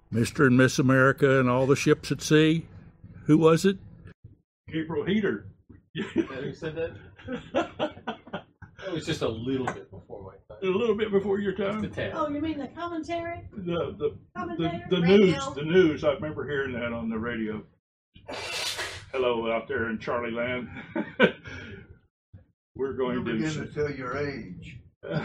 Mr. and Miss America and all the ships at sea. Who was it? Gabriel Heater. Who said that? That was just a little bit before my time. A little bit before your time. Just a tad. Oh, you mean the commentary? The Commentator? the news. I remember hearing that on the radio. Hello out there in Charlie Land. We're going You're beginning to tell your age.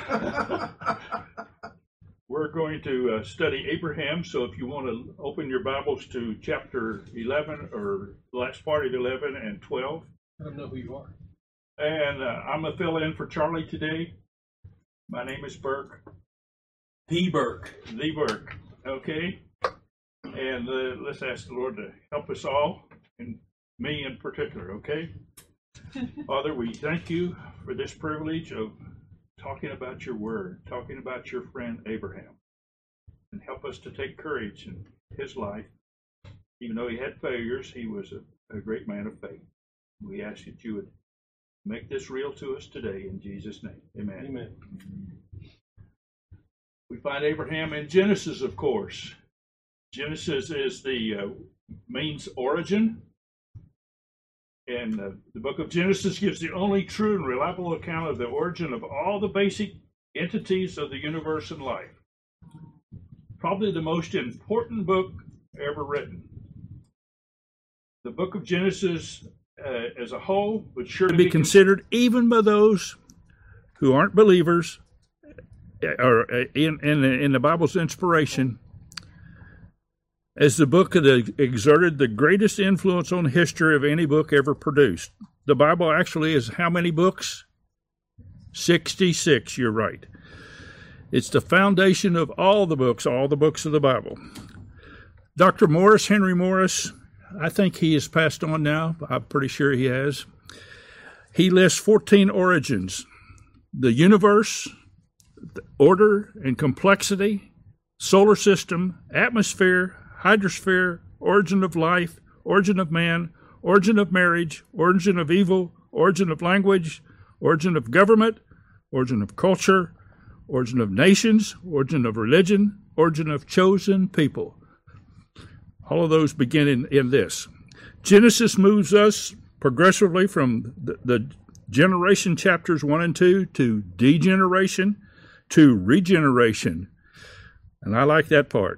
We're going to study Abraham. So if you want to open your Bibles to chapter 11 or the last part of 11 and 12. I don't know who you are. And I'm going to fill in for Charlie today. My name is Burke. The Burke. The Burke. Okay. And let's ask the Lord to help us all, and me in particular, okay? Father, we thank you for this privilege of talking about your word, talking about your friend Abraham. And help us to take courage in his life. Even though he had failures, he was a great man of faith. We ask that you would make this real to us today in Jesus' name. Amen. Amen. We find Abraham in Genesis, of course. Genesis is the means origin. And the book of Genesis gives the only true and reliable account of the origin of all the basic entities of the universe and life. Probably the most important book ever written. The book of Genesis as a whole would surely be considered even by those who aren't believers or in the Bible's inspiration as the book that exerted the greatest influence on history of any book ever produced. The Bible actually is how many books? 66, you're right. It's the foundation of all the books of the Bible. Dr. Morris, Henry Morris, I think he has passed on now. I'm pretty sure he has. He lists 14 origins: the universe, the order and complexity, solar system, atmosphere, hydrosphere, origin of life, origin of man, origin of marriage, origin of evil, origin of language, origin of government, origin of culture, origin of nations, origin of religion, origin of chosen people. All of those begin in this. Genesis moves us progressively from the generation chapters 1 and 2 to degeneration to regeneration. And I like that part.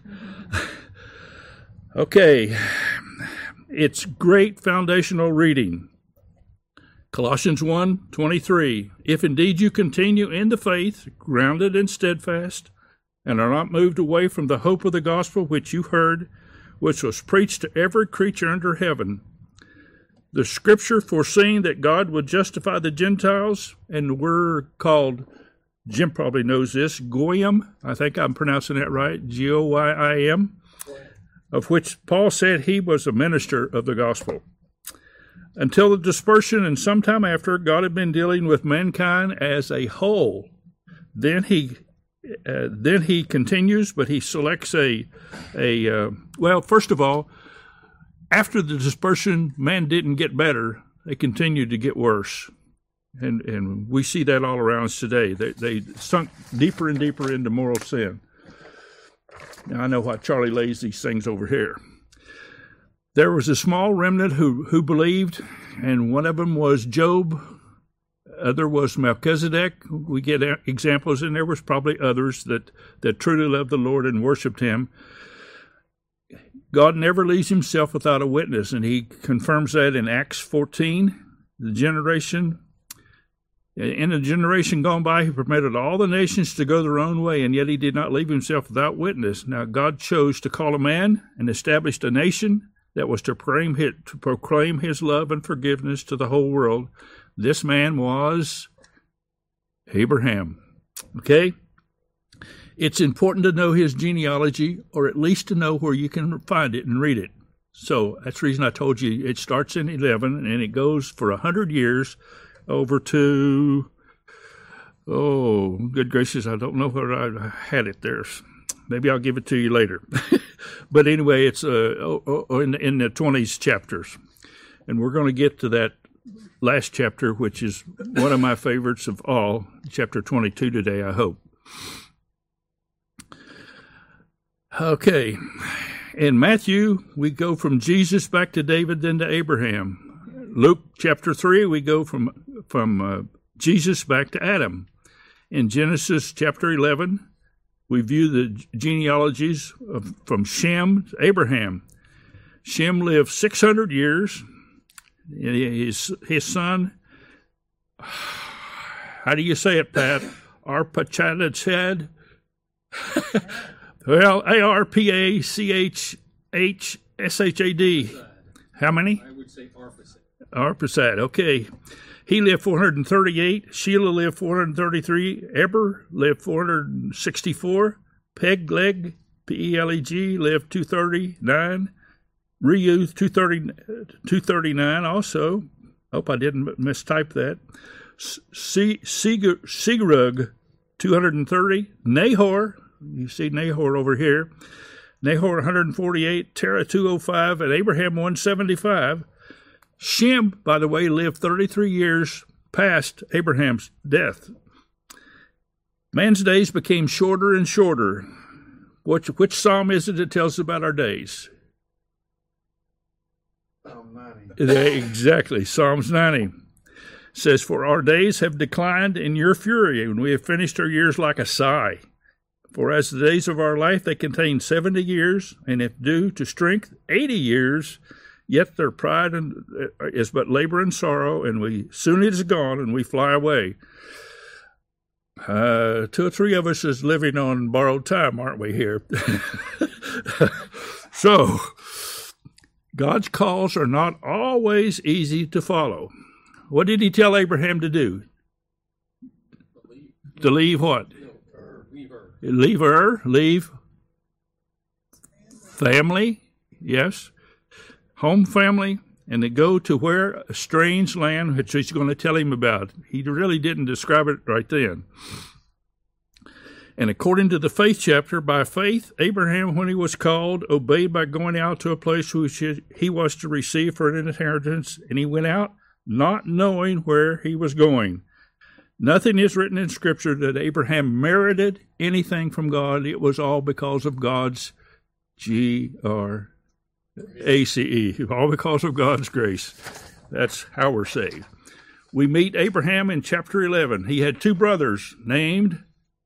Okay, it's great foundational reading. Colossians 1:23, if indeed you continue in the faith, grounded and steadfast, and are not moved away from the hope of the gospel which you heard, which was preached to every creature under heaven, the scripture foreseeing that God would justify the Gentiles, and we're called, Jim probably knows this, Goyim, I think I'm pronouncing that right, G-O-Y-I-M, of which Paul said he was a minister of the gospel. Until the dispersion and sometime after, God had been dealing with mankind as a whole. Then he continues, but he selects well, first of all, after the dispersion, man didn't get better. They continued to get worse. And we see that all around us today. They sunk deeper and deeper into moral sin. Now, I know why Charlie lays these things over here. There was a small remnant who believed, and one of them was Job. Other was Melchizedek. We get examples, and there was probably others that truly loved the Lord and worshiped him. God never leaves himself without a witness, and he confirms that in Acts 14. In a generation gone by, he permitted all the nations to go their own way, and yet he did not leave himself without witness. Now God chose to call a man and established a nation that was to proclaim his love and forgiveness to the whole world. This man was Abraham. Okay? It's important to know his genealogy, or at least to know where you can find it and read it. So that's the reason I told you it starts in 11, and it goes for 100 years over to, oh, good gracious, I don't know where I had it there. Maybe I'll give it to you later. But anyway, it's in the 20s chapters. And we're going to get to that last chapter, which is one of my favorites of all, chapter 22 today, I hope. Okay. In Matthew, we go from Jesus back to David, then to Abraham. Luke chapter 3, we go from Jesus back to Adam. In Genesis chapter 11, we view the genealogies from Shem to Abraham. Shem lived 600 years. His son, how do you say it, Pat? Arpachshad? Well, Arpachshad. How many? I would say Arphaxad. Arpachshad, okay. He lived 438. Shelah lived 433. Eber lived 464. Peleg, P-E-L-E-G, lived 239. Reuth, 239 also. Hope I didn't mistype that. Segurug, 230. Nahor, you see Nahor over here. Nahor, 148. Terah, 205. And Abraham, 175. Shem, by the way, lived 33 years past Abraham's death. Man's days became shorter and shorter. Which psalm is it that tells about our days? Psalm 90. Exactly, Psalms 90. Says, "For our days have declined in your fury, and we have finished our years like a sigh. For as the days of our life, they contain 70 years, and if due to strength, 80 years, yet their pride is but labor and sorrow, and soon it is gone, and we fly away." 2 or 3 of us is living on borrowed time, aren't we here? So, God's calls are not always easy to follow. What did he tell Abraham to do? To leave what? Leave family, yes, home, family, and to go to where? A strange land, which he's going to tell him about. He really didn't describe it right then. And according to the faith chapter, by faith, Abraham, when he was called, obeyed by going out to a place which he was to receive for an inheritance, and he went out not knowing where he was going. Nothing is written in Scripture that Abraham merited anything from God. It was all because of God's Grace, all because of God's grace. That's how we're saved. We meet Abraham in chapter 11. He had 2 brothers named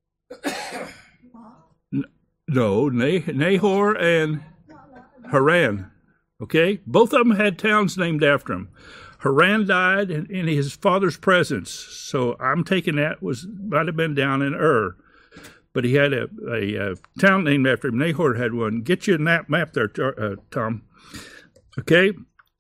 Nahor and Haran. Okay? Both of them had towns named after him. Haran died in his father's presence, so I'm taking that might have been down in Ur. But he had a town named after him. Nahor had one. Get you a map there, Tom. Okay.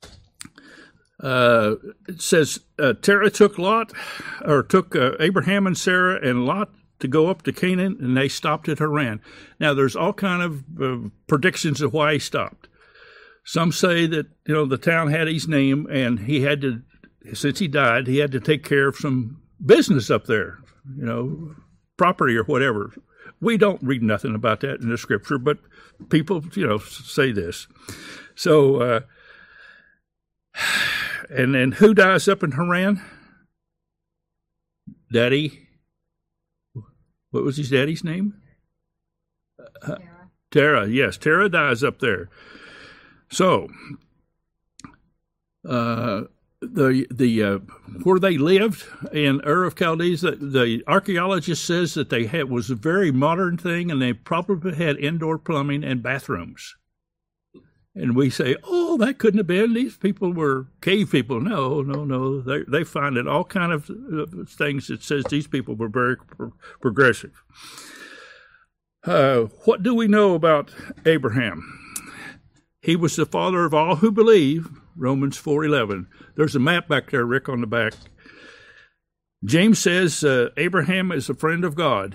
It says Terah took Abraham and Sarah and Lot to go up to Canaan, and they stopped at Haran. Now, there's all kind of predictions of why he stopped. Some say that the town had his name, and he had to, since he died, he had to take care of some business up there. Property or whatever. We don't read nothing about that in the Scripture, but people, say this. So, and then who dies up in Haran? Daddy. What was his daddy's name? Terah. Yes, Terah dies up there. So, where they lived in Ur of Chaldees, the archaeologist says that was a very modern thing, and they probably had indoor plumbing and bathrooms. And we say, "Oh, that couldn't have been. These people were cave people." No. They find in all kind of things that says these people were very progressive. What do we know about Abraham? He was the father of all who believe, Romans 4:11. There's a map back there, Rick, on the back. James says Abraham is a friend of God.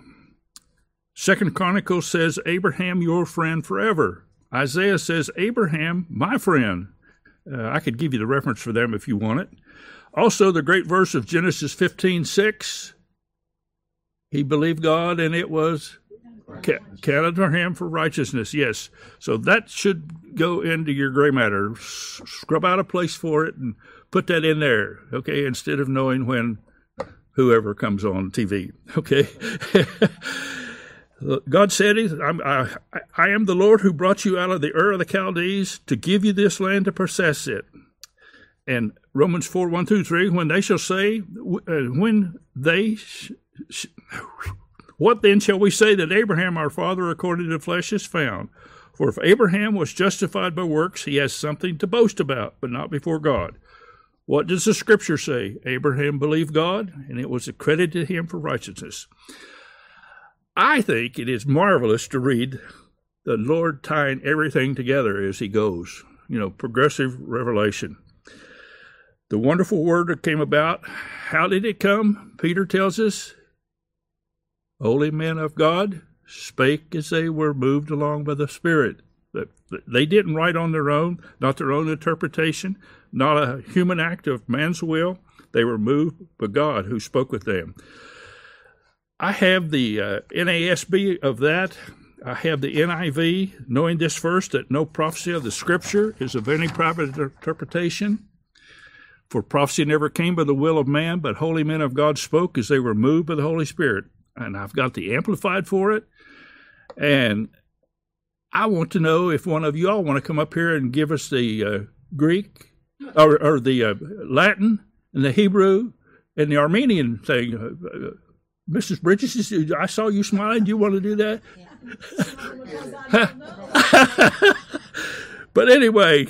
2 Chronicles says, Abraham, your friend forever. Isaiah says, Abraham, my friend. I could give you the reference for them if you want it. Also, the great verse of Genesis 15:6. He believed God, and it was counted for him for righteousness. Yes. So that should go into your gray matter. Scrub out a place for it and put that in there, okay, instead of knowing when whoever comes on TV, okay? God said, I am the Lord who brought you out of the Ur of the Chaldees to give you this land to possess it. And Romans 4, 1 through 3, when they shall say, what then shall we say that Abraham our father according to the flesh is found? For if Abraham was justified by works, he has something to boast about, but not before God. What does the scripture say? Abraham believed God, and it was accredited to him for righteousness. I think it is marvelous to read the Lord tying everything together as he goes, progressive revelation. The wonderful word that came about, how did it come? Peter tells us, holy men of God spake as they were moved along by the Spirit. They didn't write on their own, not their own interpretation, not a human act of man's will. They were moved by God who spoke with them. I have the NASB of that. I have the NIV, knowing this first, that no prophecy of the Scripture is of any private interpretation. For prophecy never came by the will of man, but holy men of God spoke as they were moved by the Holy Spirit. And I've got the Amplified for it. And I want to know if one of you all want to come up here and give us the Greek or the Latin and the Hebrew and the Armenian thing. Mrs. Bridges, I saw you smiling. Do you want to do that? Yeah. But anyway,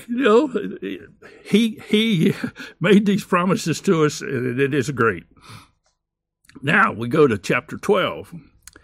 he made these promises to us, and it is great. Now we go to chapter 12.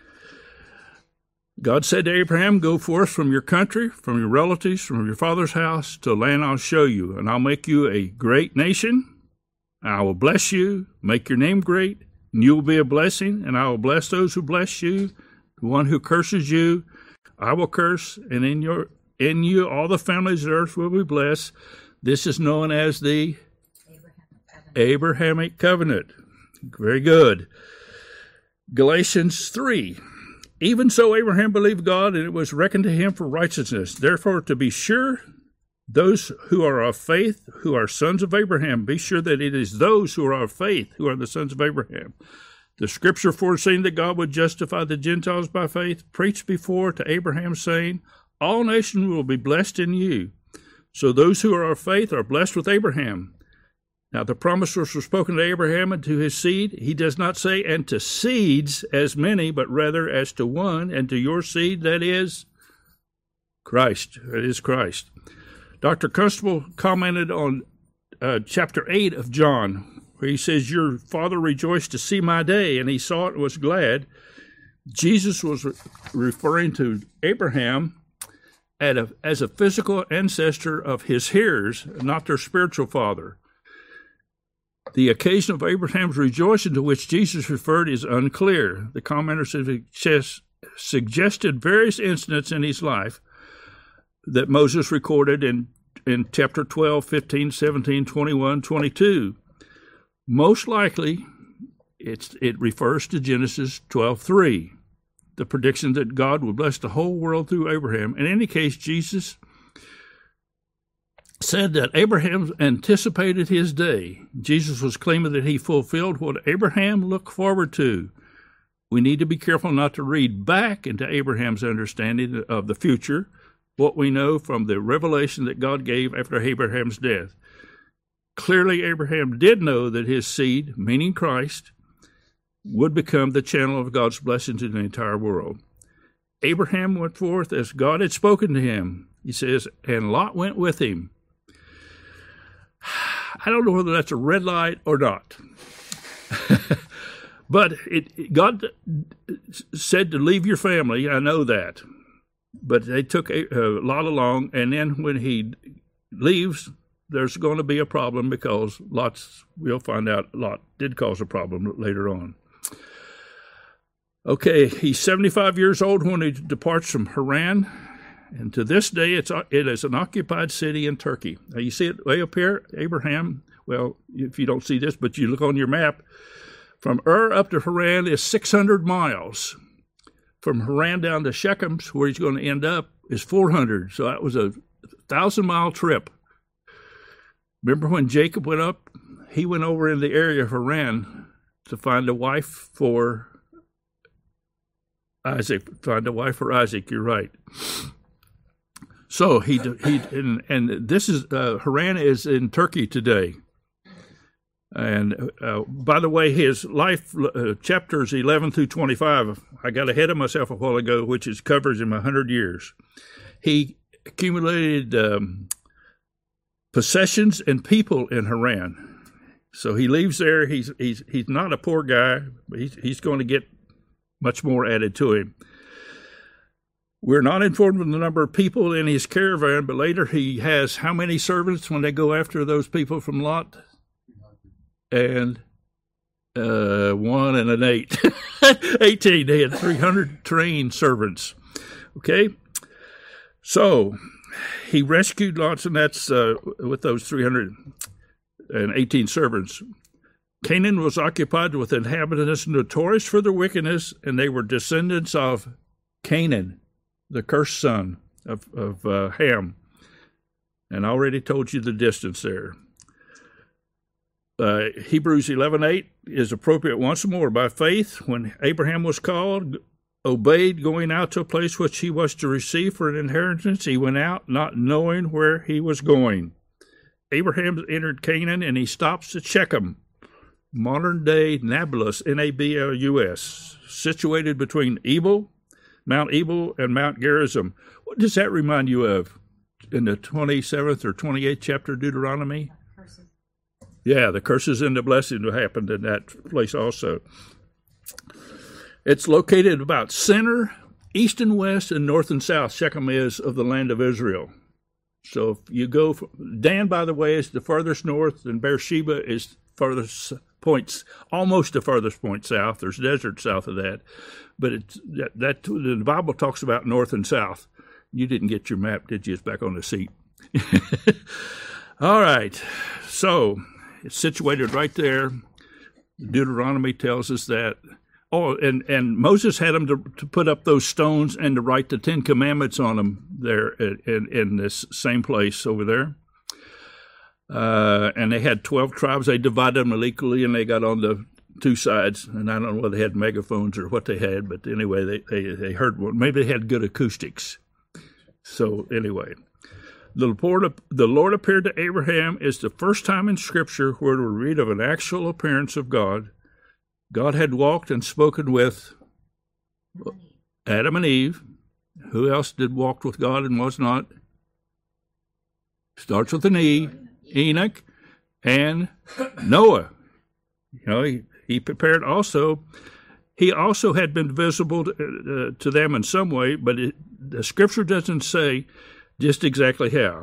God said to Abraham, go forth from your country, from your relatives, from your father's house, to a land I'll show you, and I'll make you a great nation. I will bless you, make your name great, and you will be a blessing, and I will bless those who bless you. The one who curses you, I will curse, and in you all the families of the earth will be blessed. This is known as the Abrahamic covenant. Very good. Galatians 3. Even so Abraham believed God, and it was reckoned to him for righteousness. Therefore, to be sure, those who are of faith, who are sons of Abraham, be sure that it is those who are of faith who are the sons of Abraham. The scripture foreseeing that God would justify the Gentiles by faith preached before to Abraham, saying, all nations will be blessed in you. So those who are of faith are blessed with Abraham. Now the promises were spoken to Abraham and to his seed. He does not say, and to seeds as many, but rather as to one, and to your seed, that is Christ. That is Christ. Dr. Constable commented on chapter 8 of John, where he says, your father rejoiced to see my day, and he saw it and was glad. Jesus was referring to Abraham as a physical ancestor of his hearers, not their spiritual father. The occasion of Abraham's rejoicing to which Jesus referred is unclear. The commenters have suggested various incidents in his life that Moses recorded in chapter 12, 15, 17, 21, 22. Most likely, it refers to Genesis 12:3, the prediction that God would bless the whole world through Abraham. In any case, Jesus said that Abraham anticipated his day. Jesus was claiming that he fulfilled what Abraham looked forward to. We need to be careful not to read back into Abraham's understanding of the future what we know from the revelation that God gave after Abraham's death. Clearly, Abraham did know that his seed, meaning Christ, would become the channel of God's blessing to the entire world. Abraham went forth as God had spoken to him. He says, and Lot went with him. I don't know whether that's a red light or not. But God said to leave your family. I know that. But they took Lot along, and then when he leaves, there's going to be a problem because we'll find out Lot did cause a problem later on. Okay, he's 75 years old when he departs from Haran. And to this day, it is an occupied city in Turkey. Now, you see it way up here, Abraham. Well, if you don't see this, but you look on your map, from Ur up to Haran is 600 miles. From Haran down to Shechem, where he's going to end up, is 400. So that was a 1,000-mile trip. Remember when Jacob went up? He went over in the area of Haran to find a wife for Isaac, find a wife for Isaac. You're right. So and this is Haran is in Turkey today. And by the way, his life chapters 11 through 25, I got ahead of myself a while ago, which covers him 100 years. He accumulated possessions and people in Haran. So he leaves there. He's not a poor guy. He's going to get much more added to him. We're not informed of the number of people in his caravan, but later he has how many servants when they go after those people from Lot? And 1 and an 8. 18. They had 300 trained servants. Okay? So he rescued lots, and that's with those 318 servants. Canaan was occupied with inhabitants notorious for their wickedness, and they were descendants of Canaan, the cursed son of Ham. And I already told you the distance there. Hebrews 11:8 is appropriate once more. By faith, when Abraham was called, obeyed, going out to a place which he was to receive for an inheritance, he went out not knowing where he was going. Abraham entered Canaan, and he stops at Shechem, modern-day Nablus, Nablus, situated between Mount Ebal, and Mount Gerizim. What does that remind you of in the 27th or 28th chapter of Deuteronomy? Yeah, the curses and the blessings happened in that place also. It's located about center, east and west, and north and south. Shechem is of the land of Israel. So if you go, Dan, by the way, is the farthest north, and Beersheba is farthest points, almost the farthest point south. There's desert south of that, but the Bible talks about north and south. You didn't get your map, did you? It's back on the seat. All right, so it's situated right there. Deuteronomy tells us that. Oh, and Moses had them to put up those stones and to write the 10 Commandments on them there in this same place over there. And they had 12 tribes. They divided them equally, and they got on the two sides. And I don't know whether they had megaphones or what they had, but anyway, they heard one. Maybe they had good acoustics. So anyway, the Lord appeared to Abraham is the first time in Scripture where we read of an actual appearance of God. God had walked and spoken with Adam and Eve. Who else did walk with God and was not? Starts with an E. Enoch and Noah. You know, he prepared also. He also had been visible to them in some way, but the Scripture doesn't say just exactly how.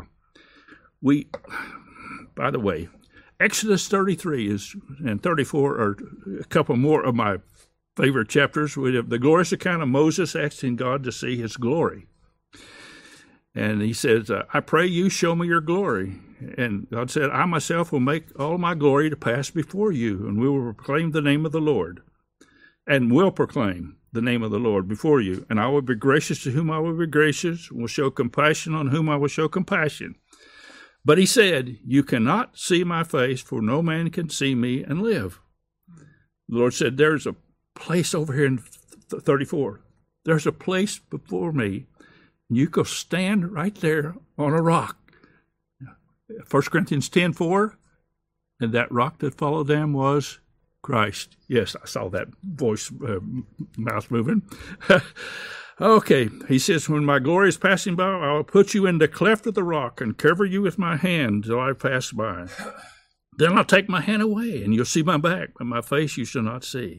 By the way, Exodus 33 and 34 are a couple more of my favorite chapters. We have the glorious account of Moses asking God to see his glory. And he says, I pray you show me your glory. And God said, I myself will make all my glory to pass before you, and we will proclaim the name of the Lord. And will proclaim the name of the Lord before you. And I will be gracious to whom I will be gracious, will show compassion on whom I will show compassion. But he said, you cannot see my face, for no man can see me and live. The Lord said, there's a place over here in 34. There's a place before me. You can stand right there on a rock. 1 Corinthians 10:4, and that rock that followed them was Christ. Yes, I saw that voice, mouth moving. Okay, he says, when my glory is passing by, I will put you in the cleft of the rock and cover you with my hand till I pass by. Then I'll take my hand away, and you'll see my back, but my face you shall not see.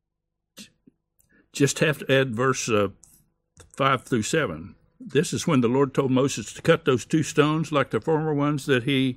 Just have to add verse 5 through 7. This is when the Lord told Moses to cut those two stones like the former ones that he...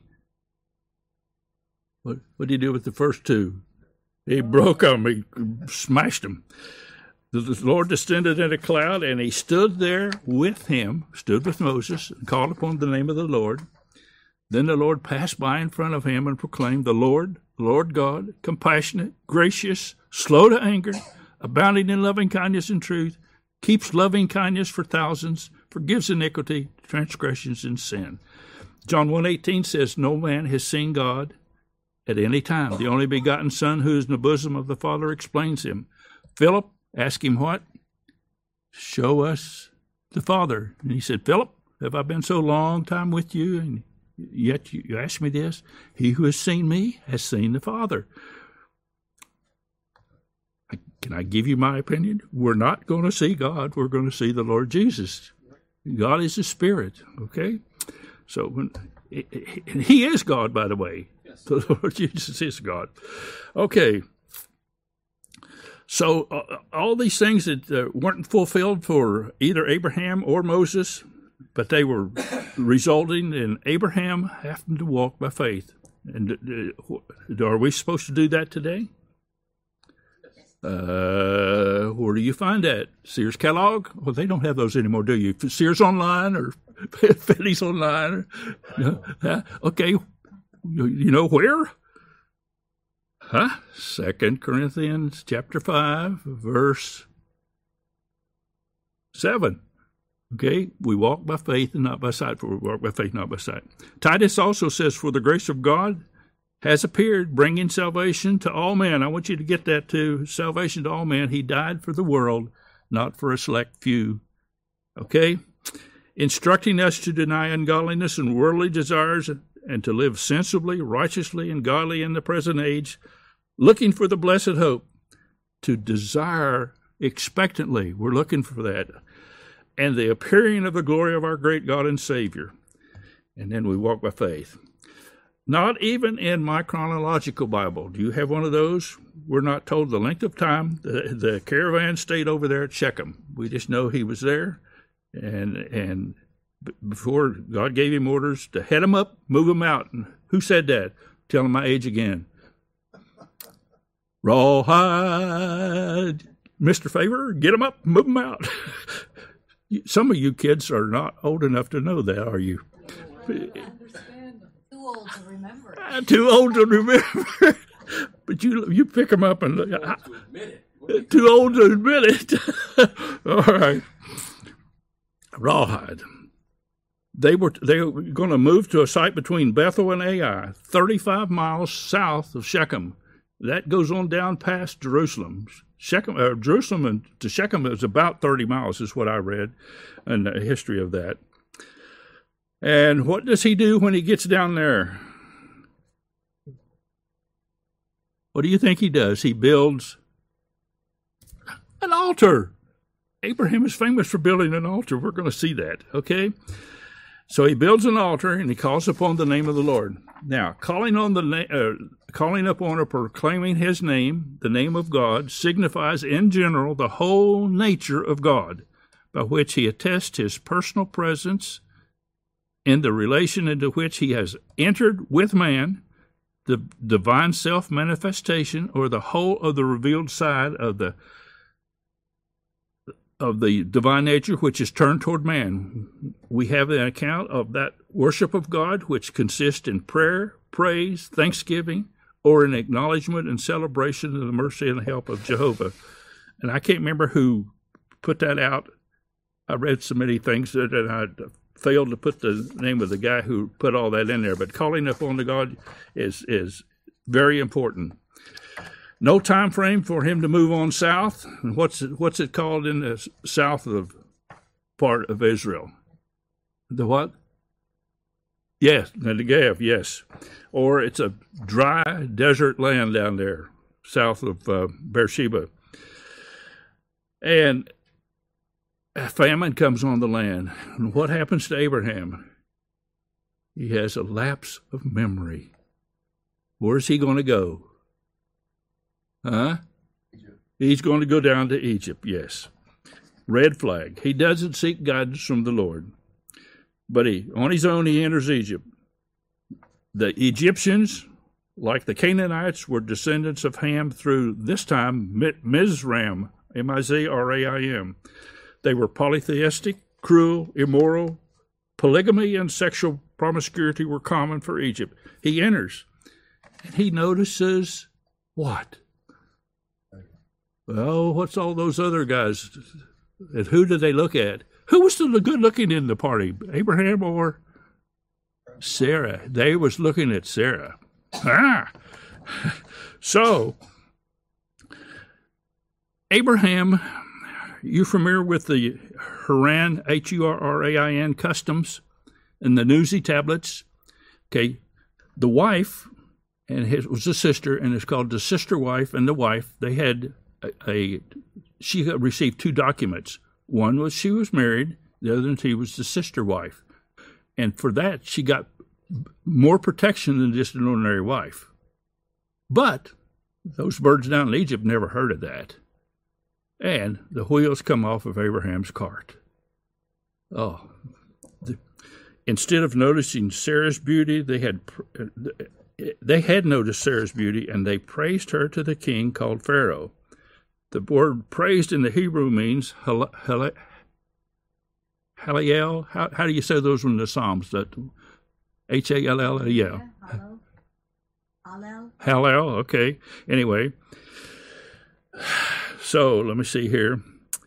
What did he do with the first two? He broke them. He smashed them. The Lord descended in a cloud, and he stood there with Moses, and called upon the name of the Lord. Then the Lord passed by in front of him and proclaimed, the Lord God, compassionate, gracious, slow to anger, abounding in loving kindness and truth, keeps loving kindness for thousands, forgives iniquity, transgressions, and sin. John 1:18 says, no man has seen God at any time. The only begotten Son who is in the bosom of the Father explains him. Philip, ask him what? show us the Father. And he said, Philip, have I been so long time with you, and yet you ask me this? He who has seen me has seen the Father. Can I give you my opinion? We're not going to see God. We're going to see the Lord Jesus. God is a spirit, okay? So and he is God, by the way. Yes. The Lord Jesus is God. Okay. So all these things that weren't fulfilled for either Abraham or Moses, but they were resulting in Abraham having to walk by faith. And are we supposed to do that today? Where do you find that? Sears Kellogg? Well, they don't have those anymore, do you? Sears Online or Fetty's Online? Or, okay, you know where? 2 Corinthians chapter 5, verse 7. Okay, we walk by faith and not by sight, for we walk by faith, not by sight. Titus also says, for the grace of God has appeared, bringing salvation to all men. I want you to get that too. Salvation to all men. He died for the world, not for a select few. Okay? Instructing us to deny ungodliness and worldly desires and to live sensibly, righteously, and godly in the present age, looking for the blessed hope, to desire expectantly. We're looking for that. And the appearing of the glory of our great God and Savior. And then we walk by faith. Not even in my chronological Bible. Do you have one of those? We're not told the length of time. The caravan stayed over there at Shechem. We just know he was there. And before God gave him orders to head him up, move him out. And who said that? Tell him my age again. Rawhide. Mr. Favor, get him up, move him out. Some of you kids are not old enough to know that, are you? Too old to remember. Too old to remember. But you pick them up and too old to admit it. All right. Rawhide. They were going to move to a site between Bethel and Ai, 35 miles south of Shechem. That goes on down past Jerusalem. Jerusalem to Shechem is about 30 miles, is what I read in the history of that. And what does he do when he gets down there? What do you think he does? He builds an altar. Abraham is famous for building an altar. We're going to see that, okay? So he builds an altar and he calls upon the name of the Lord. Now, calling upon or proclaiming his name, the name of God, signifies in general the whole nature of God, by which he attests his personal presence in the relation into which he has entered with man, the divine self-manifestation, or the whole of the revealed side of the divine nature which is turned toward man. We have an account of that worship of God which consists in prayer, praise, thanksgiving, or an acknowledgement and celebration of the mercy and help of Jehovah. And I can't remember who put that out. I read so many things that I failed to put the name of the guy who put all that in there. But calling upon the God is very important. No time frame for him to move on south. And what's it called in the south of part of Israel? The what? Yes, the Negev, yes. Or it's a dry desert land down there, south of Beersheba. And a famine comes on the land. And what happens to Abraham? He has a lapse of memory. Where's he going to go? Egypt. He's going to go down to Egypt, yes. Red flag. He doesn't seek guidance from the Lord. But on his own, he enters Egypt. The Egyptians, like the Canaanites, were descendants of Ham through, this time, Mizraim, M-I-Z-R-A-I-M. They were polytheistic, cruel, immoral. Polygamy and sexual promiscuity were common for Egypt. He enters, and he notices what? Well, what's all those other guys? And who did they look at? Who was the good-looking in the party, Abraham or Sarah? They was looking at Sarah. So, Abraham you familiar with the Hurain, Hurrain customs and the Nuzi tablets? Okay, the wife, and it was a sister, and it's called the sister wife and the wife. They had she received two documents. One was she was married, the other one she was the sister wife. And for that, she got more protection than just an ordinary wife. But those birds down in Egypt never heard of that. And the wheels come off of Abraham's cart. Oh, instead of noticing Sarah's beauty, they had noticed Sarah's beauty, and they praised her to the king called Pharaoh. The word praised in the Hebrew means Hallel. How do you say those in the Psalms? That Hallel, yeah. Hallel, okay. Anyway, so let me see here.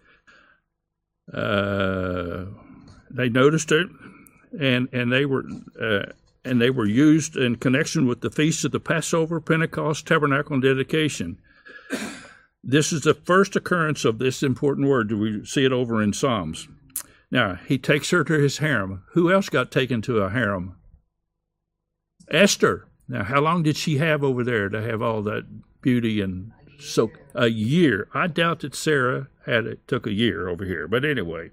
They noticed it, and they were used in connection with the feasts of the Passover, Pentecost, Tabernacle, and Dedication. This is the first occurrence of this important word. We see it over in Psalms. Now, he takes her to his harem. Who else got taken to a harem? Esther. Now, how long did she have over there to have all that beauty? And so a year. I doubt that Sarah took a year over here. But anyway,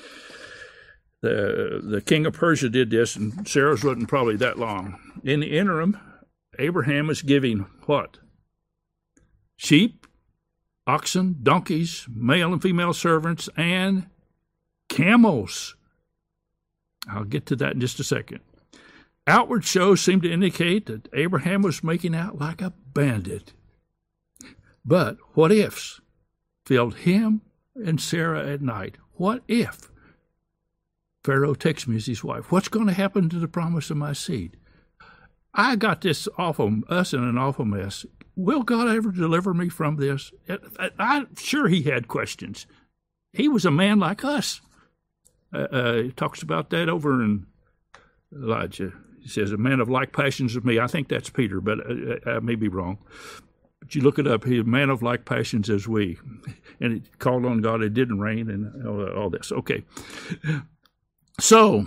the king of Persia did this, and Sarah's wasn't probably that long. In the interim, Abraham is giving what? Sheep, oxen, donkeys, male and female servants, and camels. I'll get to that in just a second. Outward shows seem to indicate that Abraham was making out like a bandit. But what ifs filled him and Sarah at night. What if Pharaoh takes me as his wife? What's going to happen to the promise of my seed? I got this us in an awful mess. Will God ever deliver me from this? I'm sure he had questions. He was a man like us. He talks about that over in Elijah. He says, a man of like passions of me. I think that's Peter, but I may be wrong. But you look it up, he's a man of like passions as we. And he called on God, it didn't rain, and all this. Okay. So,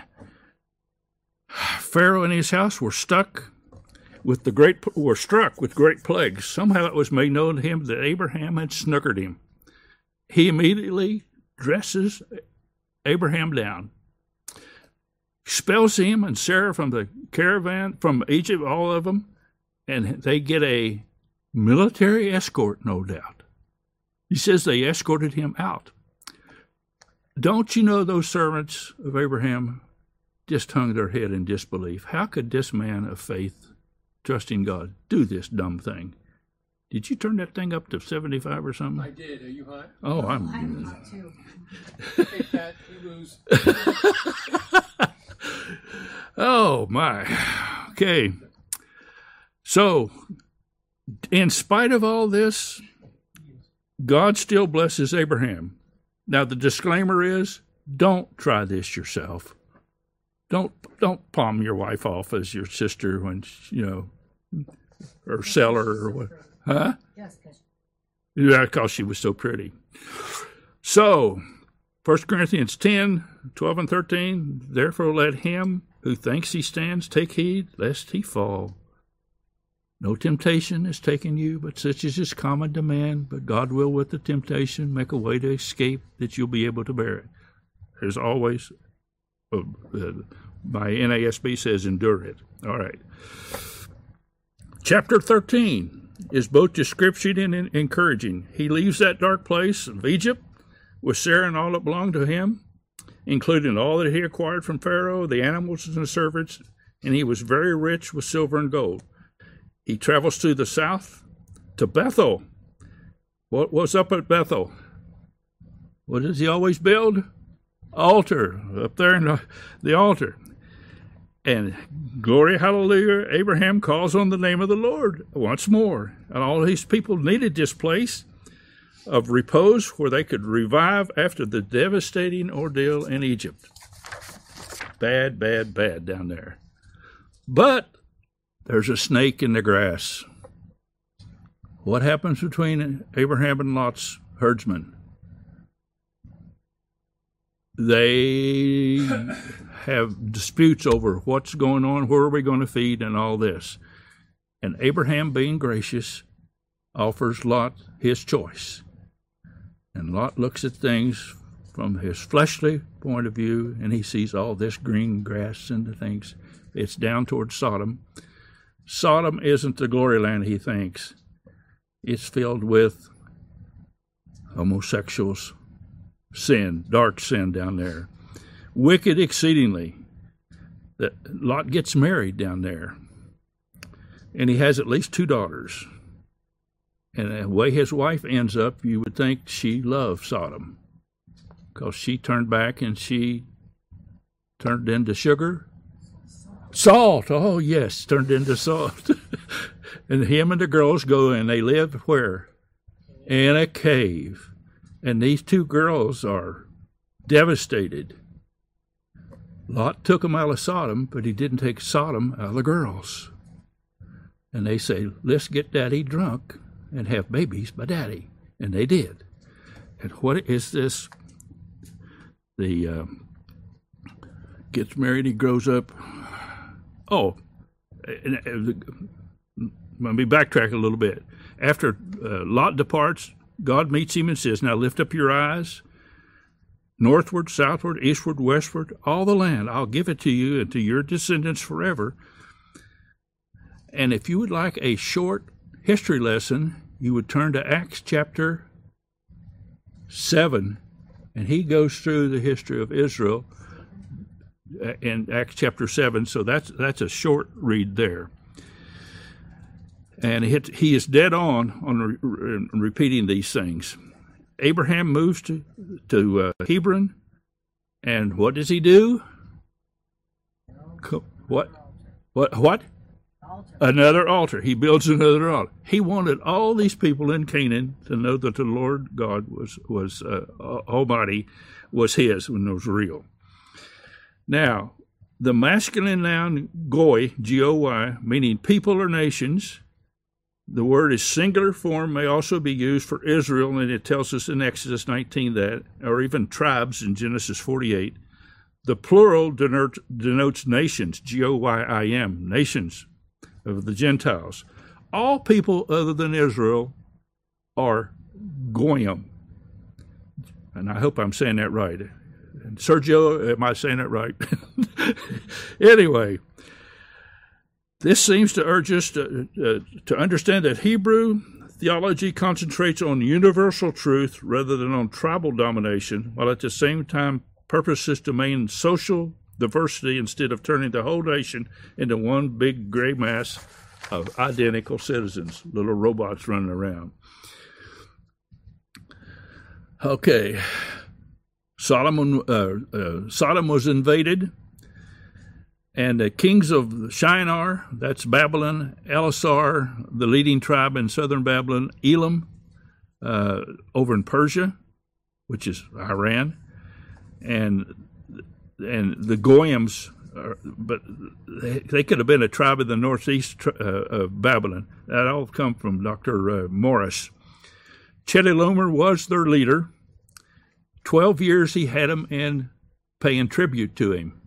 Pharaoh and his house were struck with great plagues. Somehow it was made known to him that Abraham had snookered him. He immediately dresses Abraham down, expels him and Sarah from the caravan, from Egypt, all of them, and they get a military escort, no doubt. He says they escorted him out. Don't you know those servants of Abraham just hung their head in disbelief? How could this man of faith, trusting God, do this dumb thing? Did you turn that thing up to 75 or something? I did. Are you hot? Oh, I'm hot too. Hey, Pat, you lose. Oh, my. Okay. So, in spite of all this, God still blesses Abraham. Now, the disclaimer is, don't try this yourself. Don't palm your wife off as your sister when, or sell her or what. Huh? Yeah, because she was so pretty. So, 1 Corinthians 10, 12 and 13, therefore let him who thinks he stands take heed, lest he fall. No temptation has taken you, but such as is common to man, but God will with the temptation make a way to escape that you'll be able to bear it. There's always, my NASB says endure it. All right. Chapter 13 is both description and encouraging. He leaves that dark place of Egypt with Sarah and all that belonged to him, including all that he acquired from Pharaoh, the animals and the servants, and he was very rich with silver and gold. He travels to the south, to Bethel. What was up at Bethel? What does he always build? Altar, up there in the altar. And glory, hallelujah, Abraham calls on the name of the Lord once more. And all these people needed this place of repose where they could revive after the devastating ordeal in Egypt. Bad, bad, bad down there. But there's a snake in the grass. What happens between Abraham and Lot's herdsmen? they have disputes over what's going on, where are we going to feed, and all this. And Abraham, being gracious, offers Lot his choice. And Lot looks at things from his fleshly point of view, and he sees all this green grass and the things. It's down towards Sodom. Sodom isn't the glory land, he thinks. It's filled with homosexuals, sin, dark sin down there. Wicked exceedingly. That Lot gets married down there. And he has at least 2 daughters. And the way his wife ends up, you would think she loved Sodom, because she turned back and she turned into sugar. Salt, oh yes, turned into salt. And him and the girls go and they live where? In a cave. And these 2 girls are devastated. Lot took them out of Sodom, but he didn't take Sodom out of the girls. And they say, let's get Daddy drunk and have babies by Daddy. And they did. And what is this? The gets married, he grows up. Oh, let me backtrack a little bit. After Lot departs, God meets him and says, now lift up your eyes, northward, southward, eastward, westward, all the land. I'll give it to you and to your descendants forever. And if you would like a short history lesson, you would turn to Acts chapter 7, and he goes through the history of Israel in Acts chapter 7, so that's a short read there. And he is dead on repeating these things. Abraham moves to Hebron, and what does he do? What? Another altar. He builds another altar. He wanted all these people in Canaan to know that the Lord God was Almighty, was his when it was real. Now, the masculine noun goy, G-O-Y, meaning people or nations. The word is singular form, may also be used for Israel, and it tells us in Exodus 19 that, or even tribes in Genesis 48. The plural denotes nations, G-O-Y-I-M, nations of the Gentiles. All people other than Israel are goyim. And I hope I'm saying that right. And Sergio, am I saying that right? Anyway, this seems to urge us to understand that Hebrew theology concentrates on universal truth rather than on tribal domination, while at the same time purposes to maintain social diversity instead of turning the whole nation into one big gray mass of identical citizens, little robots running around. Okay, Sodom was invaded, and the kings of Shinar, that's Babylon, Elasar, the leading tribe in southern Babylon, Elam, over in Persia, which is Iran, and the Goyims, but they could have been a tribe in the northeast of Babylon. That all come from Dr. Morris. Chedorlaomer was their leader. 12 years he had them in paying tribute to him.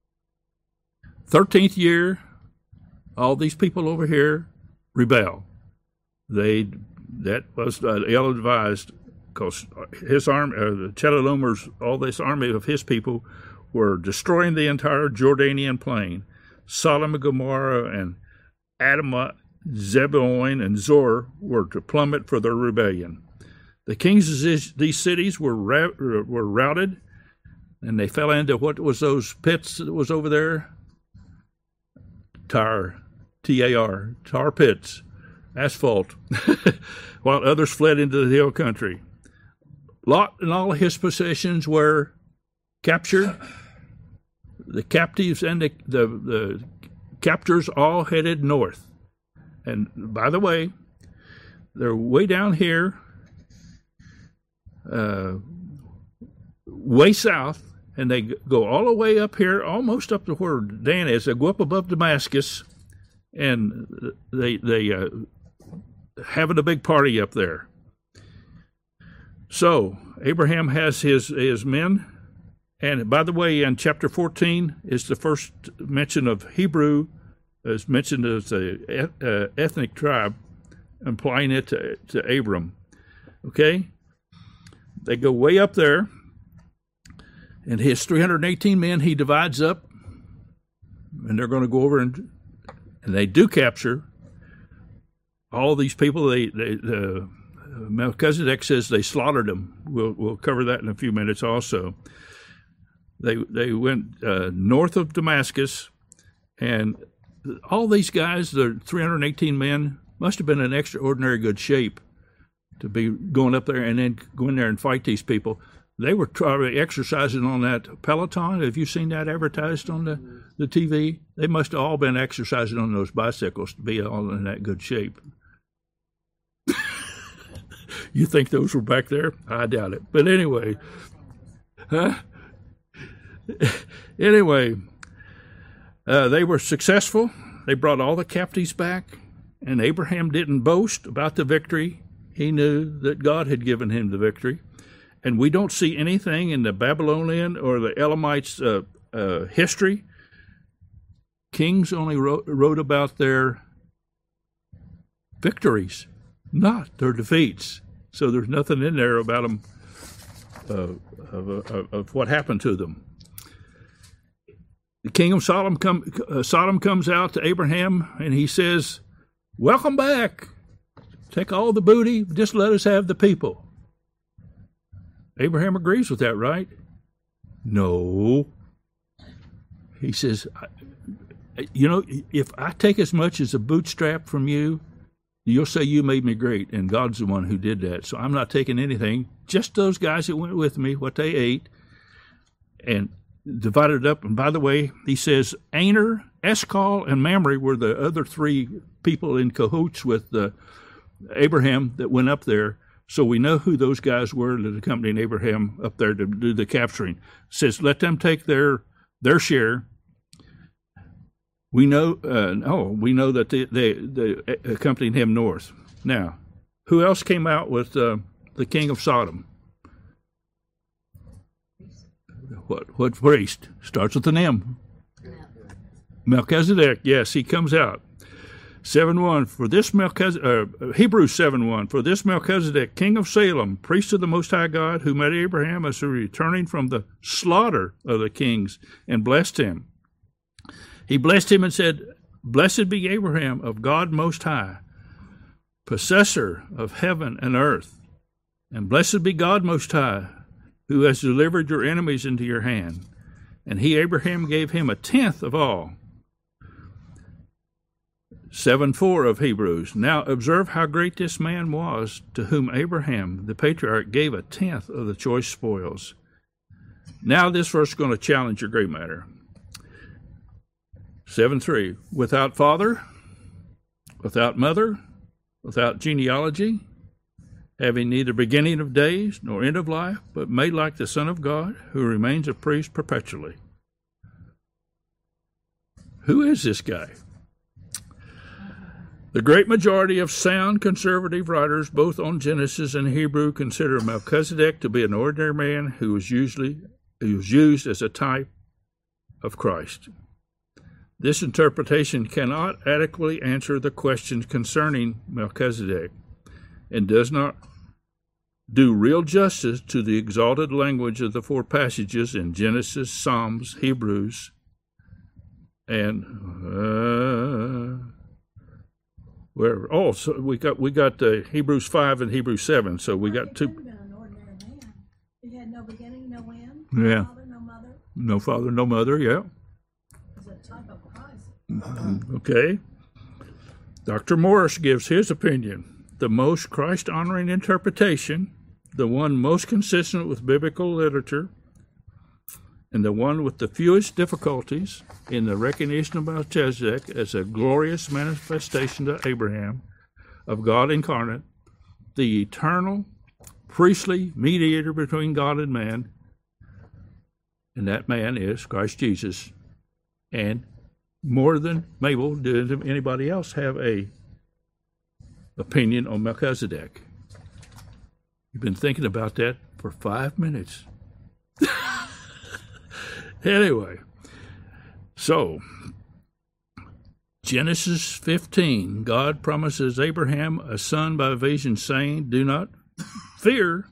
13th year, all these people over here rebel. That was ill-advised, because his army, Chedorlaomer's, all this army of his people were destroying the entire Jordanian plain. Sodom and Gomorrah and Admah, Zeboim, and Zor were to plummet for their rebellion. The kings of these cities were routed, and they fell into what was those pits that was over there? Tar, T-A-R, tar pits, asphalt, while others fled into the hill country. Lot and all his possessions were captured. The captives and the captors all headed north. And by the way, they're way down here, way south, and they go all the way up here, almost up to where Dan is. They go up above Damascus, and they having a big party up there. So Abraham has his men, And by the way, in chapter 14 is the first mention of Hebrew, is mentioned as a ethnic tribe, implying it to Abram. Okay? They go way up there, and his 318 men he divides up, and they're going to go over and they do capture all these people. Melchizedek says they slaughtered them. We'll cover that in a few minutes also. They went north of Damascus, and all these guys, the 318 men, must have been in extraordinary good shape to be going up there and then go in there and fight these people. They were exercising on that Peloton. Have you seen that advertised on the TV? They must have all been exercising on those bicycles to be all in that good shape. You think those were back there? I doubt it. But anyway, they were successful. They brought all the captives back, and Abraham didn't boast about the victory. He knew that God had given him the victory. And we don't see anything in the Babylonian or the Elamites' history. Kings only wrote about their victories, not their defeats. So there's nothing in there about them, of what happened to them. The king of Sodom comes out to Abraham, and he says, "Welcome back. Take all the booty. Just let us have the people." Abraham agrees with that, right? No. He says, if I take as much as a bootstrap from you, you'll say you made me great, and God's the one who did that. So I'm not taking anything. Just those guys that went with me, what they ate, and divided it up. And by the way, he says Aner, Eshcol, and Mamre were the other three people in cahoots with Abraham that went up there. So we know who those guys were that accompanied Abraham up there to do the capturing. It says, let them take their share. We know that they accompanied him north. Now, who else came out with the king of Sodom? What priest? Starts with an M. Melchizedek. Yes, he comes out. 7:1 for this Hebrews 7:1 for this Melchizedek, king of Salem, priest of the Most High God, who met Abraham as returning from the slaughter of the kings, and blessed him. He blessed him and said, "Blessed be Abraham of God Most High, possessor of heaven and earth, and blessed be God Most High, who has delivered your enemies into your hand." And he, Abraham, gave him a tenth of all. 7:4 of Hebrews. Now observe how great this man was, to whom Abraham, the patriarch, gave a tenth of the choice spoils. Now this verse is going to challenge your gray matter. 7:3. Without father, without mother, without genealogy, having neither beginning of days nor end of life, but made like the Son of God, who remains a priest perpetually. Who is this guy? The great majority of sound conservative writers, both on Genesis and Hebrew, consider Melchizedek to be an ordinary man who was used as a type of Christ. This interpretation cannot adequately answer the questions concerning Melchizedek, and does not do real justice to the exalted language of the four passages in Genesis, Psalms, Hebrews, and wherever. Oh, so we got Hebrews 5 and Hebrews 7. So we got two. He could have been an ordinary man. He had no beginning, no end. Yeah. No father, no mother. No father, no mother. Yeah. He's a type of Christ. Okay. Dr. Morris gives his opinion. The most Christ-honoring interpretation, the one most consistent with biblical literature, and the one with the fewest difficulties in the recognition of Melchizedek as a glorious manifestation to Abraham of God incarnate, the eternal priestly mediator between God and man, and that man is Christ Jesus. And more than Mabel, did anybody else have a opinion on Melchizedek? You've been thinking about that for 5 minutes. Anyway, so Genesis 15, God promises Abraham a son by vision, saying, do not fear.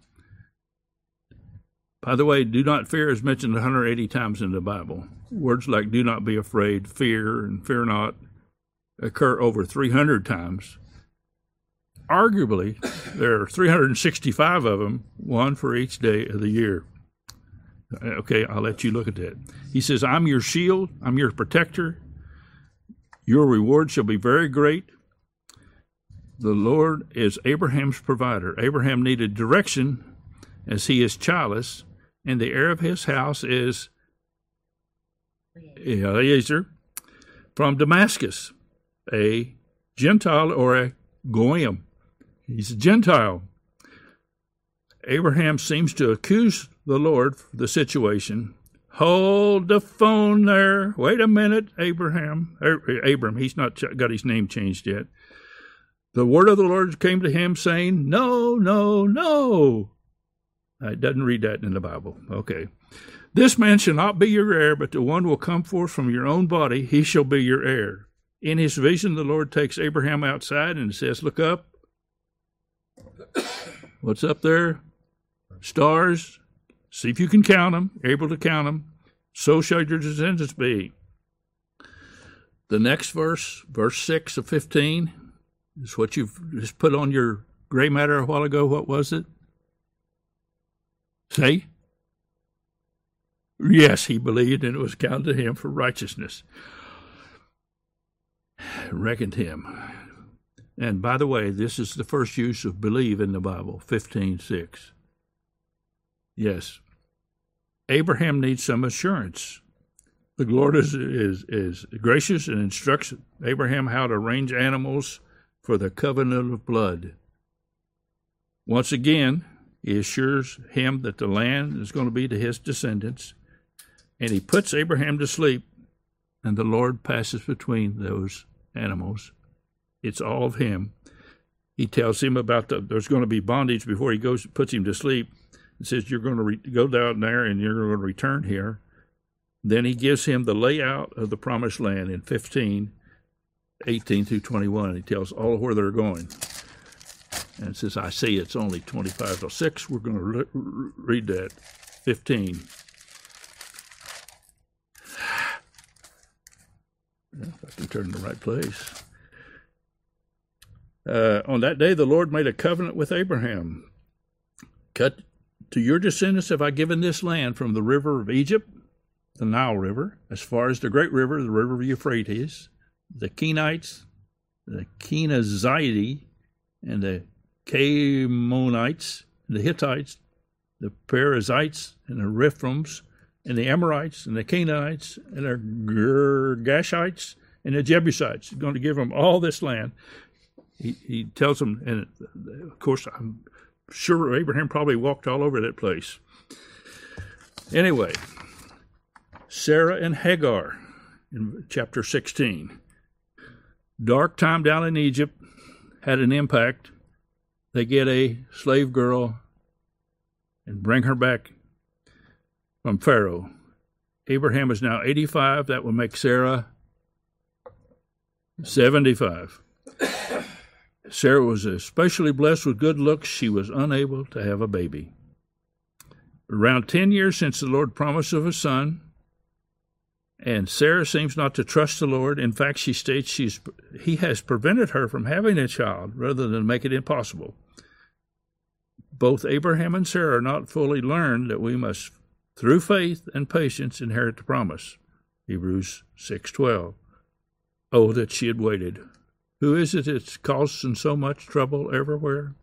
By the way, do not fear is mentioned 180 times in the Bible. Words like do not be afraid, fear, and fear not occur over 300 times. Arguably, there are 365 of them, one for each day of the year. Okay, I'll let you look at that. He says, I'm your shield, I'm your protector. Your reward shall be very great. The Lord is Abraham's provider. Abraham needed direction as he is childless, and the heir of his house is Eliezer from Damascus, a Gentile or a Goyim. He's a Gentile. Abraham seems to accuse the Lord for the situation. Hold the phone there. Wait a minute, Abraham. Abram, he's not got his name changed yet. The word of the Lord came to him saying, no, no, no. It doesn't read that in the Bible. Okay. This man shall not be your heir, but the one will come forth from your own body. He shall be your heir. In his vision, the Lord takes Abraham outside and says, look up. What's up there? Stars. See if you can count them. Able to count them. So shall your descendants be. The next verse, verse 6 of 15, is what you've just put on your gray matter a while ago. What was it? Say? Yes, he believed, and it was counted to him for righteousness. Reckoned him. And by the way, this is the first use of believe in the Bible, 15:6. Yes. Abraham needs some assurance. The Lord is gracious and instructs Abraham how to arrange animals for the covenant of blood. Once again, he assures him that the land is going to be to his descendants, and he puts Abraham to sleep, and the Lord passes between those animals. It's all of him. He tells him about there's going to be bondage before he puts him to sleep. It says you're going to go down there and you're going to return here. Then he gives him the layout of the promised land in 15:18 through 21. He tells all of where they're going. And since I see it's only 25 till 6, we're going to read that. 15. If I can turn to the right place. On that day, the Lord made a covenant with Abraham. Cut to your descendants have I given this land from the river of Egypt, the Nile River, as far as the great river, the river of Euphrates, the Kenites, the Kenizite, and the Canaanites, the Hittites, the Perizzites, and the Rephaims, and the Amorites, and the Canaanites, and the Girgashites, and the Jebusites. He's going to give them all this land. He tells them, and of course, I'm sure Abraham probably walked all over that place. Anyway, Sarah and Hagar in chapter 16. Dark time down in Egypt had an impact. They get a slave girl and bring her back from Pharaoh. Abraham is now 85. That would make Sarah 75. Sarah was especially blessed with good looks. She was unable to have a baby. Around 10 years since the Lord promised of a son, and Sarah seems not to trust the Lord. In fact, she states he has prevented her from having a child rather than make it impossible. Both Abraham and Sarah are not fully learned that we must, through faith and patience, inherit the promise. Hebrews 6:12. Oh, that she had waited. Who is it that's causing so much trouble everywhere?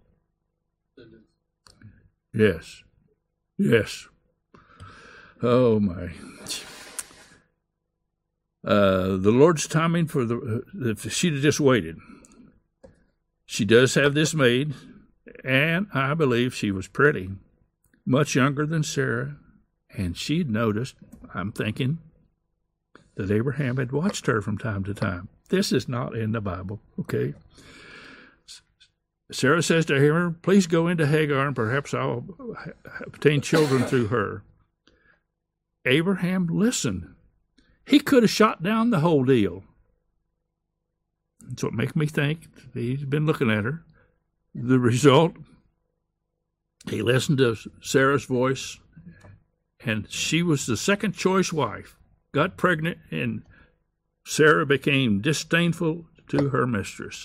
Yes. Yes. Oh, my. The Lord's timing for if she'd have just waited. She does have this maid, and I believe she was pretty, much younger than Sarah, and she'd noticed, I'm thinking, that Abraham had watched her from time to time. This is not in the Bible, okay? Sarah says to him, please go into Hagar, and perhaps I'll obtain children through her. Abraham listened. He could have shot down the whole deal. That's what makes me think he's been looking at her. The result, he listened to Sarah's voice, and she was the second choice wife, got pregnant, and Sarah became disdainful to her mistress.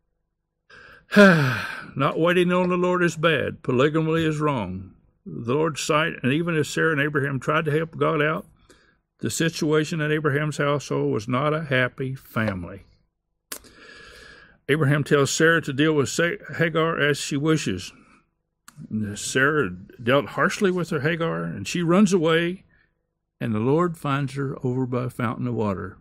Not waiting on the Lord is bad. Polygamy is wrong. The Lord's sight, and even if Sarah and Abraham tried to help God out, the situation in Abraham's household was not a happy family. Abraham tells Sarah to deal with Hagar as she wishes. Sarah dealt harshly with her Hagar, and she runs away, and the Lord finds her over by a fountain of water.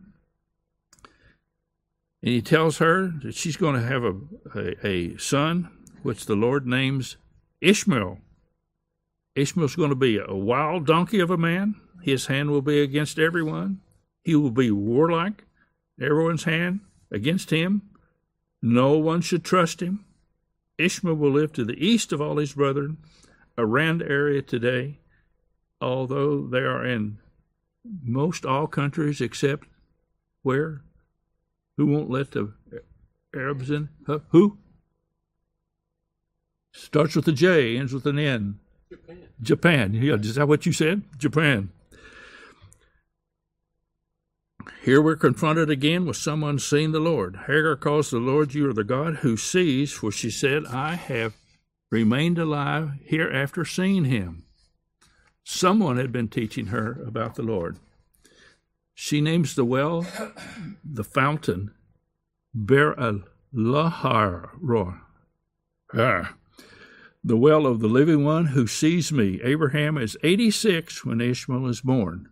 And he tells her that she's going to have a son, which the Lord names Ishmael. Ishmael's going to be a wild donkey of a man. His hand will be against everyone. He will be warlike. Everyone's hand against him. No one should trust him. Ishmael will live to the east of all his brethren, around the area today, although they are in most all countries except where? Who won't let the Arabs in? Who? Starts with a J, ends with an N. Japan. Yeah, is that what you said? Japan. Here we're confronted again with someone seeing the Lord. Hagar calls the Lord, "You are the God who sees," for she said, "I have remained alive here after seeing him." Someone had been teaching her about the Lord. She names the well, the fountain, Beer-lahai-roi. The well of the living one who sees me. Abraham is 86 when Ishmael is born.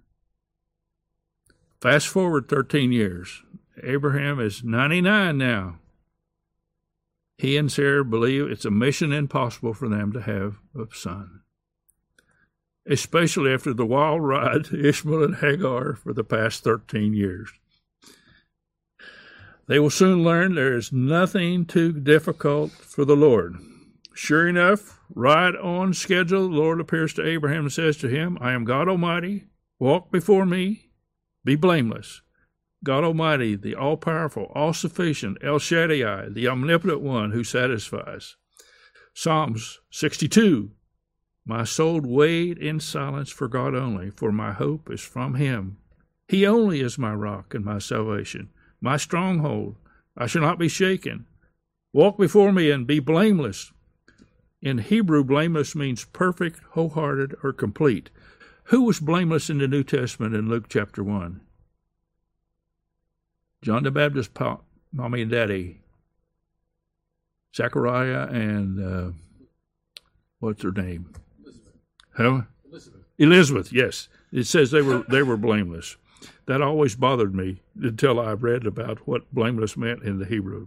Fast forward 13 years. Abraham is 99 now. He and Sarah believe it's a mission impossible for them to have a son, especially after the wild ride Ishmael and Hagar for the past 13 years. They will soon learn there is nothing too difficult for the Lord. Sure enough, right on schedule, the Lord appears to Abraham and says to him, "I am God Almighty. Walk before me. Be blameless." God Almighty, the all-powerful, all-sufficient, El Shaddai, the omnipotent one who satisfies. Psalms 62. My soul wait in silence for God only, for my hope is from him. He only is my rock and my salvation, my stronghold. I shall not be shaken. Walk before me and be blameless. In Hebrew, blameless means perfect, wholehearted, or complete. Who was blameless in the New Testament in Luke chapter 1? John the Baptist, mommy and daddy. Zechariah and, what's her name? Huh? Elizabeth, yes. It says they were blameless. That always bothered me until I read about what blameless meant in the Hebrew.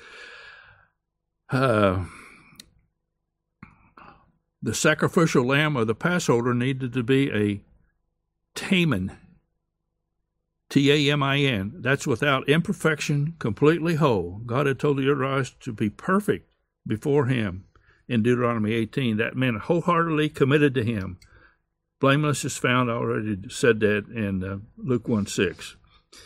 The sacrificial lamb of the Passover needed to be a tamen, T-A-M-I-N. That's without imperfection, completely whole. God had told the Israelites to be perfect before him in Deuteronomy 18. That meant wholeheartedly committed to him. Blameless is found, I already said that in Luke 1:6.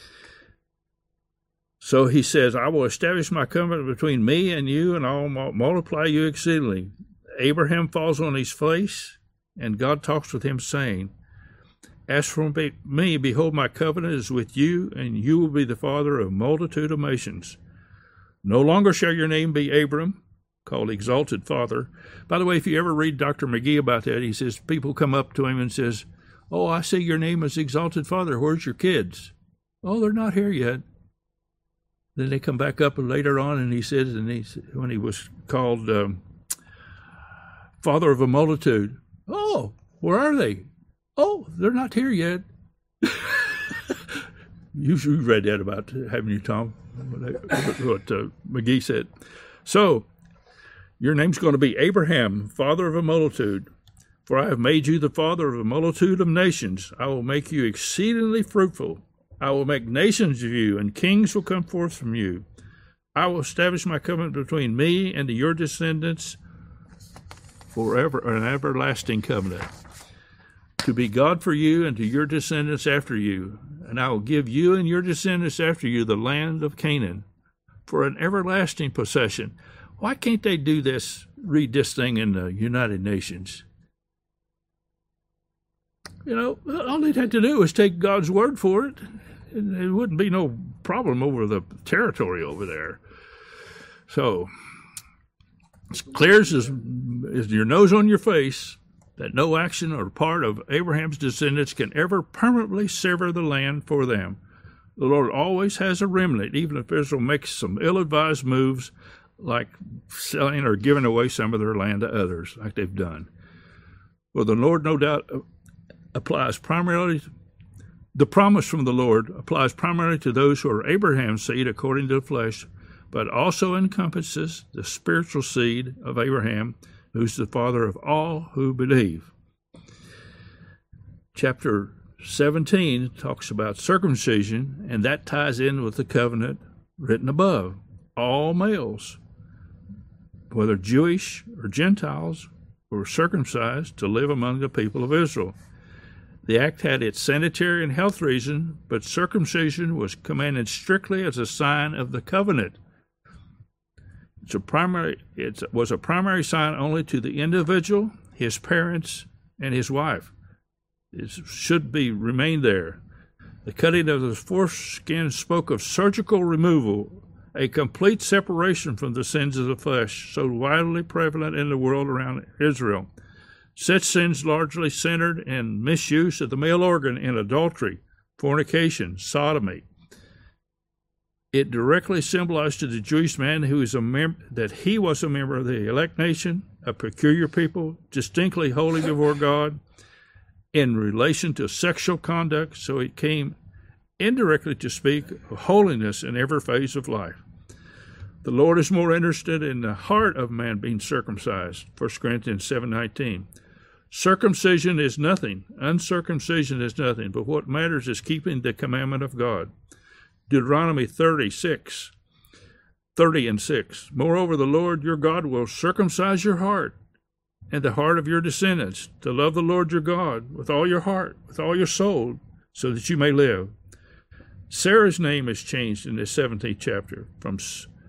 So he says, I will establish my covenant between me and you, and I will multiply you exceedingly. Abraham falls on his face, and God talks with him, saying, As for me, behold, my covenant is with you, and you will be the father of a multitude of nations. No longer shall your name be Abram, called Exalted Father. By the way, if you ever read Dr. McGee about that, he says people come up to him and says, Oh, I see your name is Exalted Father. Where's your kids? Oh, they're not here yet. Then they come back up later on, and he says, when he was called Father of a Multitude, oh, where are they? Oh, they're not here yet. You read that about, haven't you, Tom? What McGee said. So, your name's going to be Abraham, father of a multitude. For I have made you the father of a multitude of nations. I will make you exceedingly fruitful. I will make nations of you, and kings will come forth from you. I will establish my covenant between me and your descendants forever, an everlasting covenant. to be God for you and to your descendants after you. And I will give you and your descendants after you the land of Canaan for an everlasting possession. Why can't they do this, read this thing in the United Nations? You know, all they'd have to do is take God's word for it. And there wouldn't be no problem over the territory over there. So, it's clear as your nose on your face that no action or part of Abraham's descendants can ever permanently sever the land for them. The Lord always has a remnant, even if Israel makes some ill-advised moves like selling or giving away some of their land to others, like they've done. Well, the Lord no doubt applies primarily, the promise from the Lord applies primarily to those who are Abraham's seed according to the flesh, but also encompasses the spiritual seed of Abraham, who's the father of all who believe. Chapter 17 talks about circumcision, and that ties in with the covenant written above. All males, whether Jewish or Gentiles, were circumcised to live among the people of Israel. The act had its sanitary and health reason, but circumcision was commanded strictly as a sign of the covenant. It was a primary sign only to the individual, his parents, and his wife. It should remain there. The cutting of the foreskin spoke of surgical removal, a complete separation from the sins of the flesh, so widely prevalent in the world around Israel. Such sins largely centered in misuse of the male organ in adultery, fornication, sodomy. It directly symbolized to the Jewish man that he was a member of the elect nation, a peculiar people, distinctly holy before God, in relation to sexual conduct, so it came indirectly to speak of holiness in every phase of life. The Lord is more interested in the heart of man being circumcised, 1 Corinthians 7:19. Circumcision is nothing, uncircumcision is nothing, but what matters is keeping the commandment of God. Deuteronomy 30 and 6. Moreover, the Lord your God will circumcise your heart and the heart of your descendants, to love the Lord your God with all your heart, with all your soul, so that you may live. Sarah's name is changed in the 17th chapter from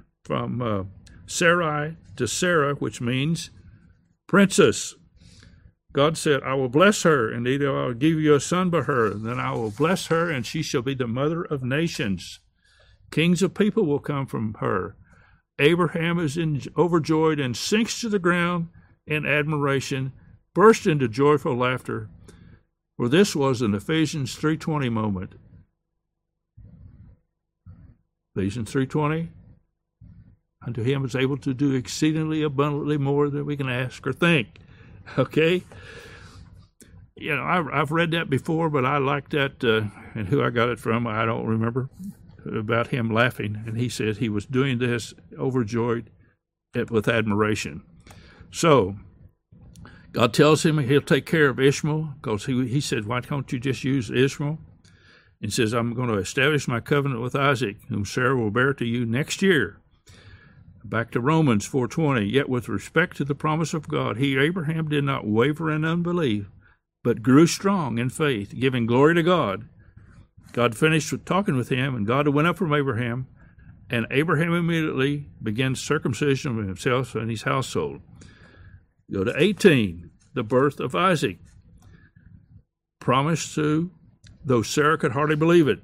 Sarai to Sarah, which means princess. God said, I will bless her, and either I will give you a son by her, and then I will bless her, and she shall be the mother of nations. Kings of people will come from her. Abraham is overjoyed and sinks to the ground in admiration, burst into joyful laughter, for this was an Ephesians 3:20 moment. Ephesians 3:20, unto him is able to do exceedingly abundantly more than we can ask or think. Okay? You know, I've read that before, but I like that, and who I got it from, I don't remember, about him laughing. And he said he was doing this overjoyed with admiration. So, God tells him he'll take care of Ishmael, because he said, why don't you just use Ishmael? And says, I'm going to establish my covenant with Isaac, whom Sarah will bear to you next year. Back to Romans 4:20, yet with respect to the promise of God, Abraham did not waver in unbelief, but grew strong in faith, giving glory to God. God finished talking with him, and God went up from Abraham, and Abraham immediately began circumcision of himself and his household. Go to 18, the birth of Isaac. Promised to, though Sarah could hardly believe it.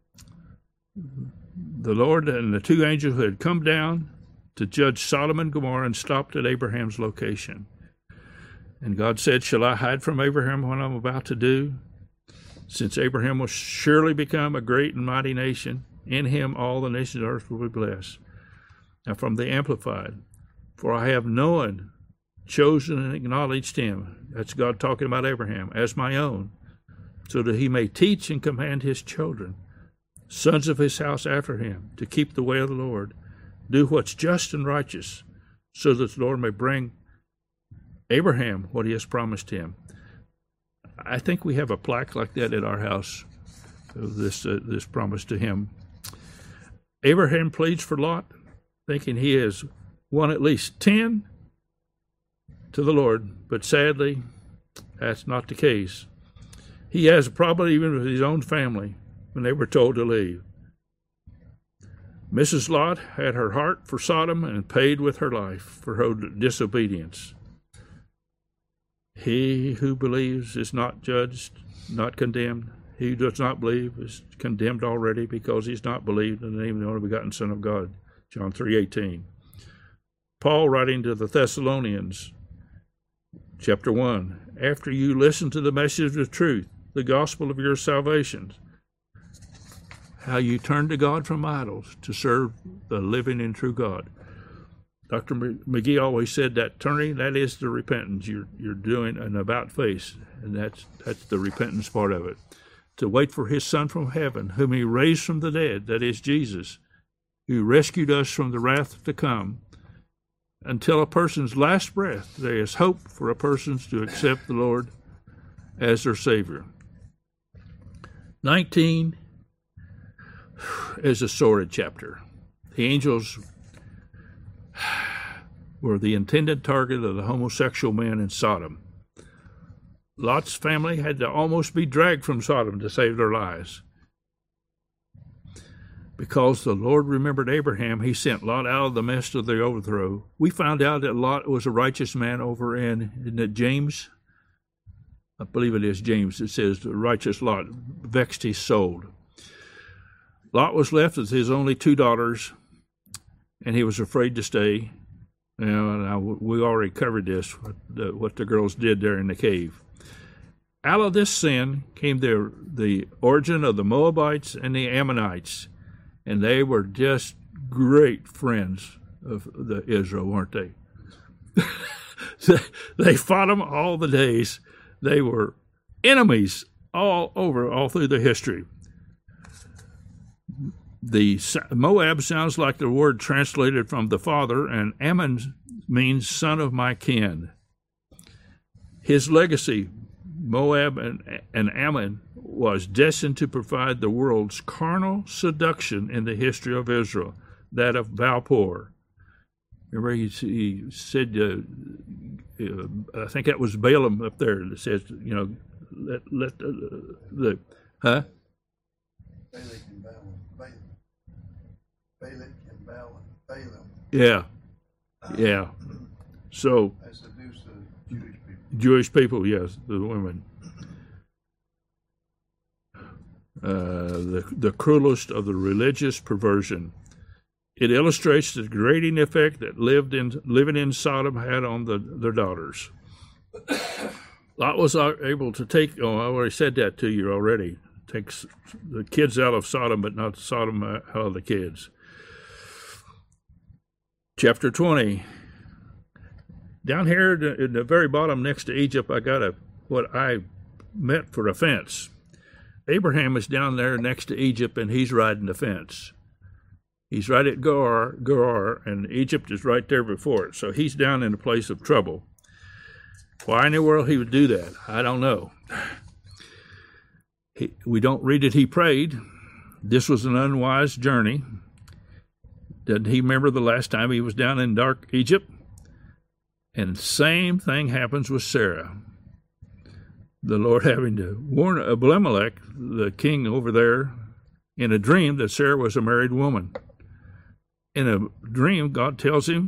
The Lord and the two angels who had come down to judge Sodom and Gomorrah and stopped at Abraham's location. And God said, shall I hide from Abraham what I'm about to do? Since Abraham will surely become a great and mighty nation, in him all the nations of earth will be blessed. Now from the Amplified, for I have known, chosen, and acknowledged him, that's God talking about Abraham, as my own, so that he may teach and command his children, sons of his house after him, to keep the way of the Lord, do what's just and righteous, so that the Lord may bring Abraham what he has promised him. I think we have a plaque like that at our house, this promise to him. Abraham pleads for Lot, thinking he has won at least 10 to the Lord, but sadly, that's not the case. He has a problem even with his own family when they were told to leave. Mrs. Lot had her heart for Sodom and paid with her life for her disobedience. He who believes is not judged, not condemned. He who does not believe is condemned already because he's not believed in the name of the only begotten Son of God. John 3:18. Paul writing to the Thessalonians, chapter 1, after you listen to the message of truth, the gospel of your salvation, how you turn to God from idols to serve the living and true God. Dr. McGee always said that turning, that is the repentance. You're doing an about face, and that's the repentance part of it. To wait for his Son from heaven, whom he raised from the dead, that is Jesus, who rescued us from the wrath to come. Until a person's last breath, there is hope for a person to accept the Lord as their Savior. 19 is a sordid chapter. The angels were the intended target of the homosexual men in Sodom. Lot's family had to almost be dragged from Sodom to save their lives. Because the Lord remembered Abraham, he sent Lot out of the midst of the overthrow. We found out that Lot was a righteous man over in, isn't it James? I believe it is James. It says the righteous Lot vexed his soul. Lot was left with his only 2 daughters, and he was afraid to stay. We already covered this, what the girls did there in the cave. Out of this sin came the origin of the Moabites and the Ammonites, and they were just great friends of the Israel, weren't they? They fought them all the days. They were enemies all through the history. The Moab sounds like the word translated from the father, and Ammon means son of my kin. His legacy, Moab and Ammon, was destined to provide the world's carnal seduction in the history of Israel, that of Balpor. Remember, he said, I think that was Balaam up there that says, let the huh? Balak and Balaam. Balak and Balaam. Yeah. So that seduced the Jewish people. Jewish people, yes, the women. The cruelest of the religious perversion. It illustrates the degrading effect that living in Sodom had on their daughters. Lot was able to take, I already said that to you already, takes the kids out of Sodom, but not Sodom out of the kids. Chapter 20. Down here in the very bottom next to Egypt, I got what I meant for a fence. Abraham is down there next to Egypt, and he's riding the fence. He's right at Gerar, and Egypt is right there before it. So he's down in a place of trouble. Why in the world he would do that, I don't know. We don't read that he prayed. This was an unwise journey. Doesn't he remember the last time he was down in dark Egypt? And the same thing happens with Sarah. The Lord having to warn Abimelech, the king over there, in a dream that Sarah was a married woman. In a dream, God tells him,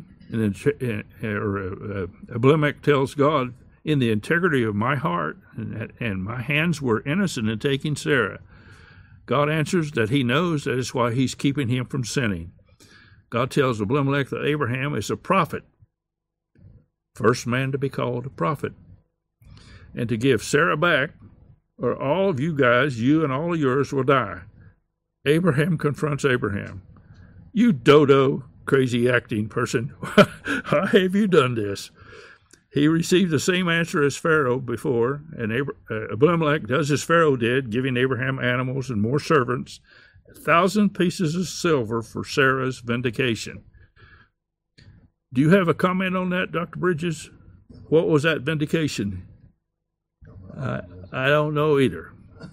Abimelech tells God, in the integrity of my heart and my hands were innocent in taking Sarah. God answers that he knows that is why he's keeping him from sinning. God tells Abimelech that Abraham is a prophet, first man to be called a prophet, and to give Sarah back, or all of you guys, you and all of yours will die. Abraham confronts Abraham. You dodo, crazy acting person, why have you done this? He received the same answer as Pharaoh before, and Abimelech does as Pharaoh did, giving Abraham animals and more servants, 1,000 pieces of silver for Sarah's vindication. Do you have a comment on that, Dr. Bridges? What was that vindication? I don't know either.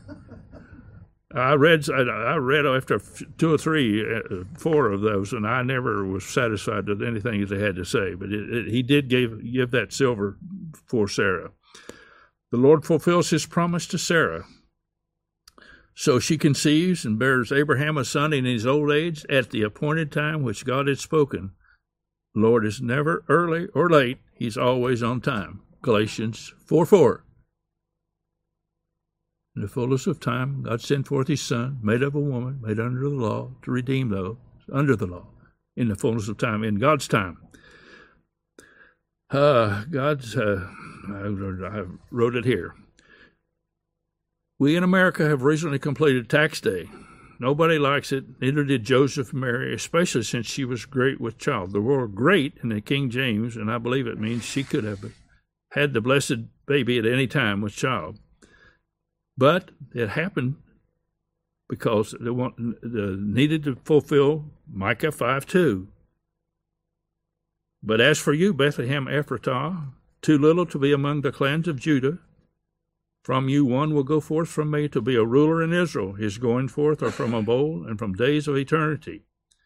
I read after 2 or 3, 4 of those, and I never was satisfied with anything that they had to say. But he did give that silver for Sarah. The Lord fulfills his promise to Sarah. So she conceives and bears Abraham a son in his old age at the appointed time which God had spoken. Lord is never early or late. He's always on time. Galatians 4:4. In the fullness of time, God sent forth his Son, made of a woman, made under the law, to redeem those under the law. In the fullness of time, in God's time. I wrote it here. We in America have recently completed tax day. Nobody likes it, neither did Joseph and Mary, especially since she was great with child. The word great in the King James, and I believe it means she could have had the blessed baby at any time with child. But it happened because they needed to fulfill Micah 5:2. But as for you, Bethlehem Ephratah, too little to be among the clans of Judah, from you one will go forth from me to be a ruler in Israel. His going forth are from of old and from days of eternity.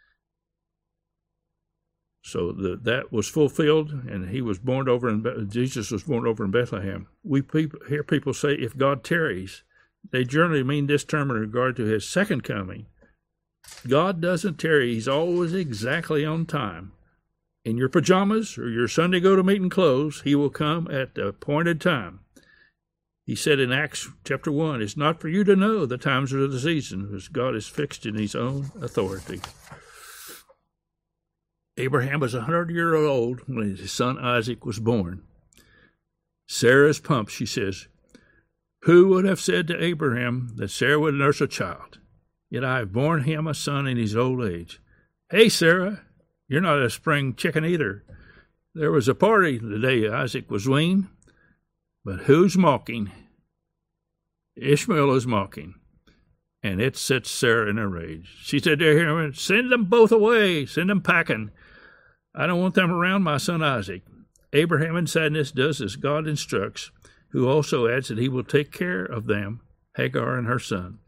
So that was fulfilled, and he was born over Jesus was born over in Bethlehem. We hear people say, if God tarries, they generally mean this term in regard to his second coming. God doesn't tarry. He's always exactly on time. In your pajamas or your Sunday go-to-meeting clothes, he will come at the appointed time. He said in Acts chapter 1, it's not for you to know the times or the season, because God is fixed in his own authority. Abraham was 100 years old when his son Isaac was born. Sarah is pumped. She says, who would have said to Abraham that Sarah would nurse a child? Yet I have borne him a son in his old age. Hey, Sarah, you're not a spring chicken either. There was a party the day Isaac was weaned, but who's mocking? Ishmael is mocking, and it sets Sarah in a rage. She said to him, send them both away, send them packing. I don't want them around my son Isaac. Abraham in sadness does as God instructs, who also adds that he will take care of them, Hagar and her son.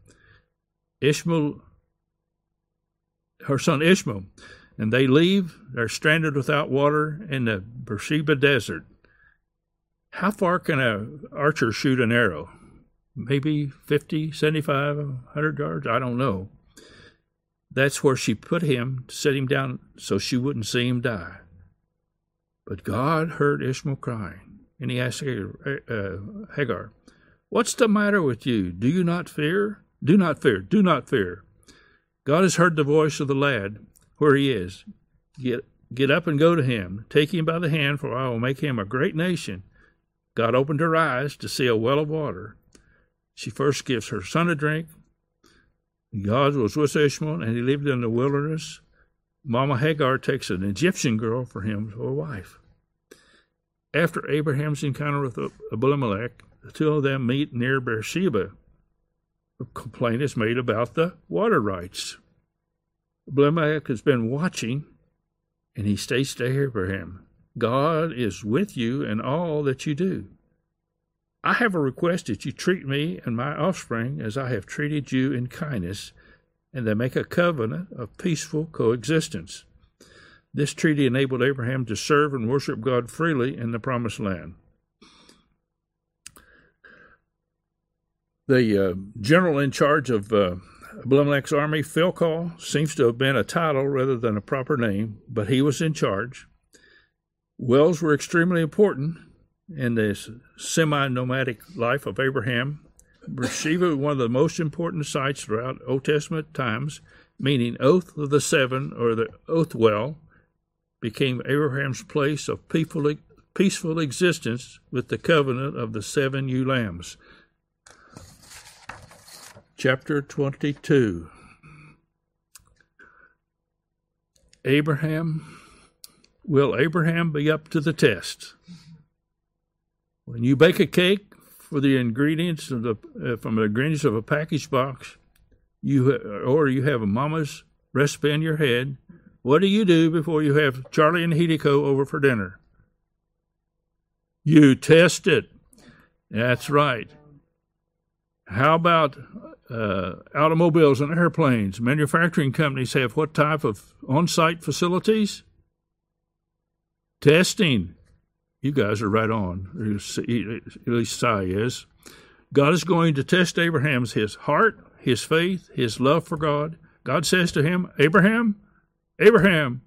Her son Ishmael, and they leave. They're stranded without water in the Beersheba desert. How far can an archer shoot an arrow? Maybe 50, 75, 100 yards? I don't know. That's where she put him to set him down so she wouldn't see him die. But God heard Ishmael crying, and he asked Hagar, what's the matter with you? Do you not fear? Do not fear. Do not fear. God has heard the voice of the lad where he is. Get up and go to him. Take him by the hand, for I will make him a great nation. God opened her eyes to see a well of water. She first gives her son a drink. God was with Ishmael, and he lived in the wilderness. Mama Hagar takes an Egyptian girl for him for a wife. After Abraham's encounter with Abimelech, the two of them meet near Beersheba. A complaint is made about the water rights. Abimelech has been watching, and he states to Abraham, God is with you in all that you do. I have a request that you treat me and my offspring as I have treated you in kindness, and they make a covenant of peaceful coexistence. This treaty enabled Abraham to serve and worship God freely in the Promised Land. The general in charge of Abimelech's army, Philcol, seems to have been a title rather than a proper name, but he was in charge. Wells were extremely important in this semi-nomadic life of Abraham. Beersheba was one of the most important sites throughout Old Testament times, meaning Oath of the Seven, or the Oath Well, became Abraham's place of peaceful existence with the covenant of the 7 ewe lambs. Chapter 22. Will Abraham be up to the test? When you bake a cake for the ingredients from the ingredients of a packaged box, you have a mama's recipe in your head, what do you do before you have Charlie and Hideko over for dinner? You test it. That's right. How about automobiles and airplanes? Manufacturing companies have what type of on-site facilities? Testing. You guys are right on. At least Sai is. God is going to test his heart, his faith, his love for God. God says to him, Abraham, Abraham,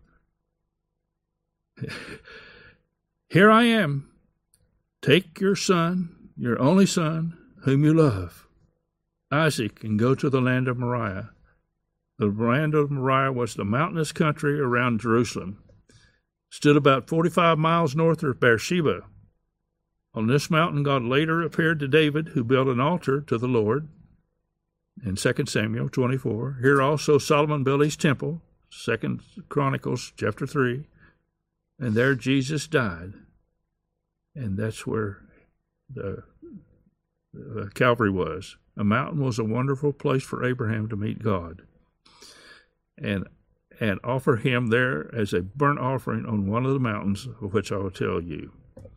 here I am. Take your son, your only son, whom you love, Isaac, and go to the land of Moriah. The land of Moriah was the mountainous country around Jerusalem. Stood about 45 miles north of Beersheba. On this mountain, God later appeared to David, who built an altar to the Lord in 2 Samuel 24. Here also Solomon built his temple, 2 Chronicles chapter 3. And there Jesus died. And that's where the Calvary was. A mountain was a wonderful place for Abraham to meet God and offer him there as a burnt offering on one of the mountains, of which I will tell you.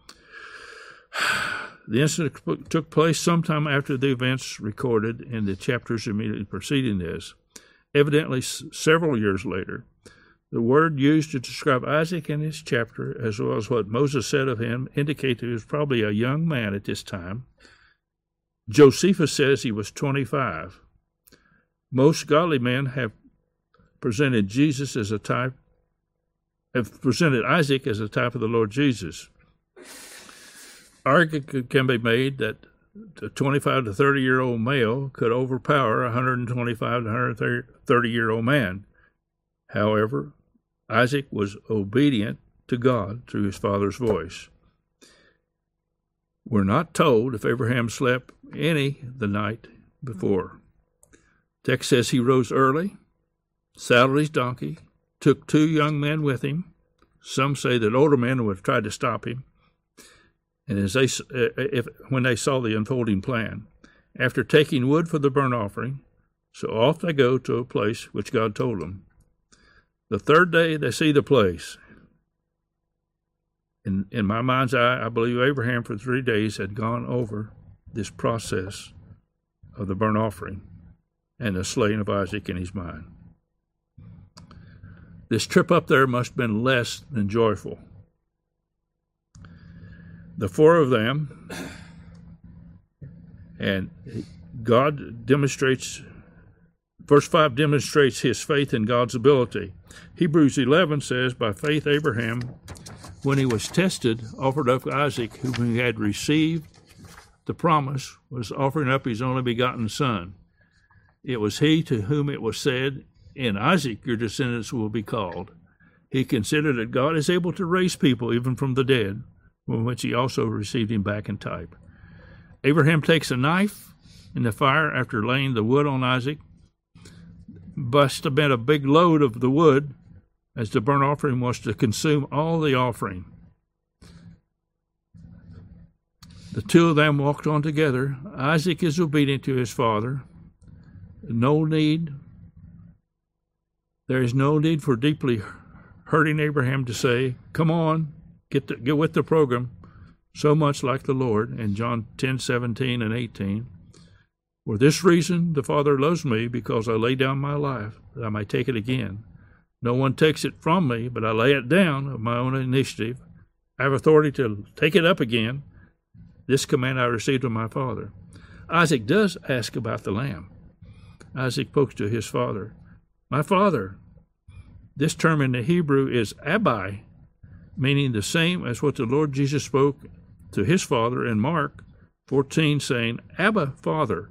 The incident took place sometime after the events recorded in the chapters immediately preceding this. Evidently, several years later, the word used to describe Isaac in this chapter, as well as what Moses said of him, indicate that he was probably a young man at this time. Josephus says he was 25. Most godly men have presented Isaac as a type of the Lord Jesus. Argument can be made that a 25 to 30-year-old male could overpower a 125 to 130-year-old man. However, Isaac was obedient to God through his father's voice. We're not told if Abraham slept any the night before. Text says he rose early, saddled his donkey, took 2 young men with him. Some say that older men would have tried to stop him. And when they saw the unfolding plan, after taking wood for the burnt offering, so off they go to a place which God told them. The third day they see the place. In my mind's eye, I believe Abraham for 3 days had gone over this process of the burnt offering and the slaying of Isaac in his mind. This trip up there must have been less than joyful. The 4 of them, and God demonstrates, verse 5 demonstrates his faith in God's ability. Hebrews 11 says, by faith Abraham, when he was tested, offered up Isaac, whom he had received the promise, was offering up his only begotten son. It was he to whom it was said, in Isaac your descendants will be called. He considered that God is able to raise people even from the dead, from which he also received him back in type. Abraham takes a knife in the fire after laying the wood on Isaac. Must have been a big load of the wood, as the burnt offering was to consume all the offering. The 2 of them walked on together. Isaac is obedient to his father. There is no need for deeply hurting Abraham to say, come on, get with the program, so much like the Lord in John 10:17 and 18. For this reason the Father loves me, because I lay down my life, that I may take it again. No one takes it from me, but I lay it down of my own initiative. I have authority to take it up again. This command I received from my father. Isaac does ask about the lamb. Isaac spoke to his father, my father. This term in the Hebrew is Abbai, meaning the same as what the Lord Jesus spoke to his father in Mark 14, saying, Abba, Father.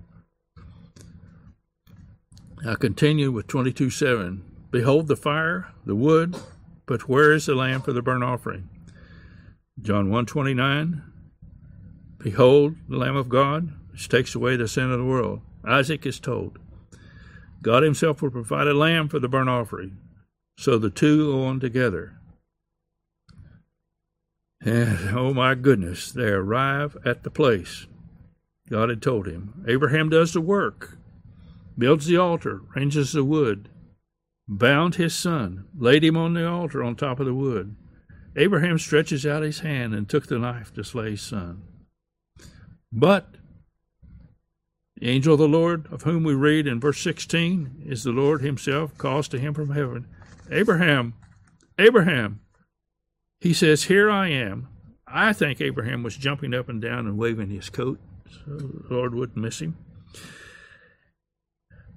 I continue with 22:7. Behold the fire, the wood, but where is the lamb for the burnt offering? John 1:29. Behold the Lamb of God, which takes away the sin of the world. Isaac is told God himself will provide a lamb for the burnt offering. So the 2 go on together. And, oh my goodness, they arrive at the place God had told him. Abraham does the work, builds the altar, arranges the wood, bound his son, laid him on the altar on top of the wood. Abraham stretches out his hand and took the knife to slay his son. But the angel of the Lord, of whom we read in verse 16, is the Lord himself, calls to him from heaven, Abraham, Abraham. He says, here I am. I think Abraham was jumping up and down and waving his coat so the Lord wouldn't miss him.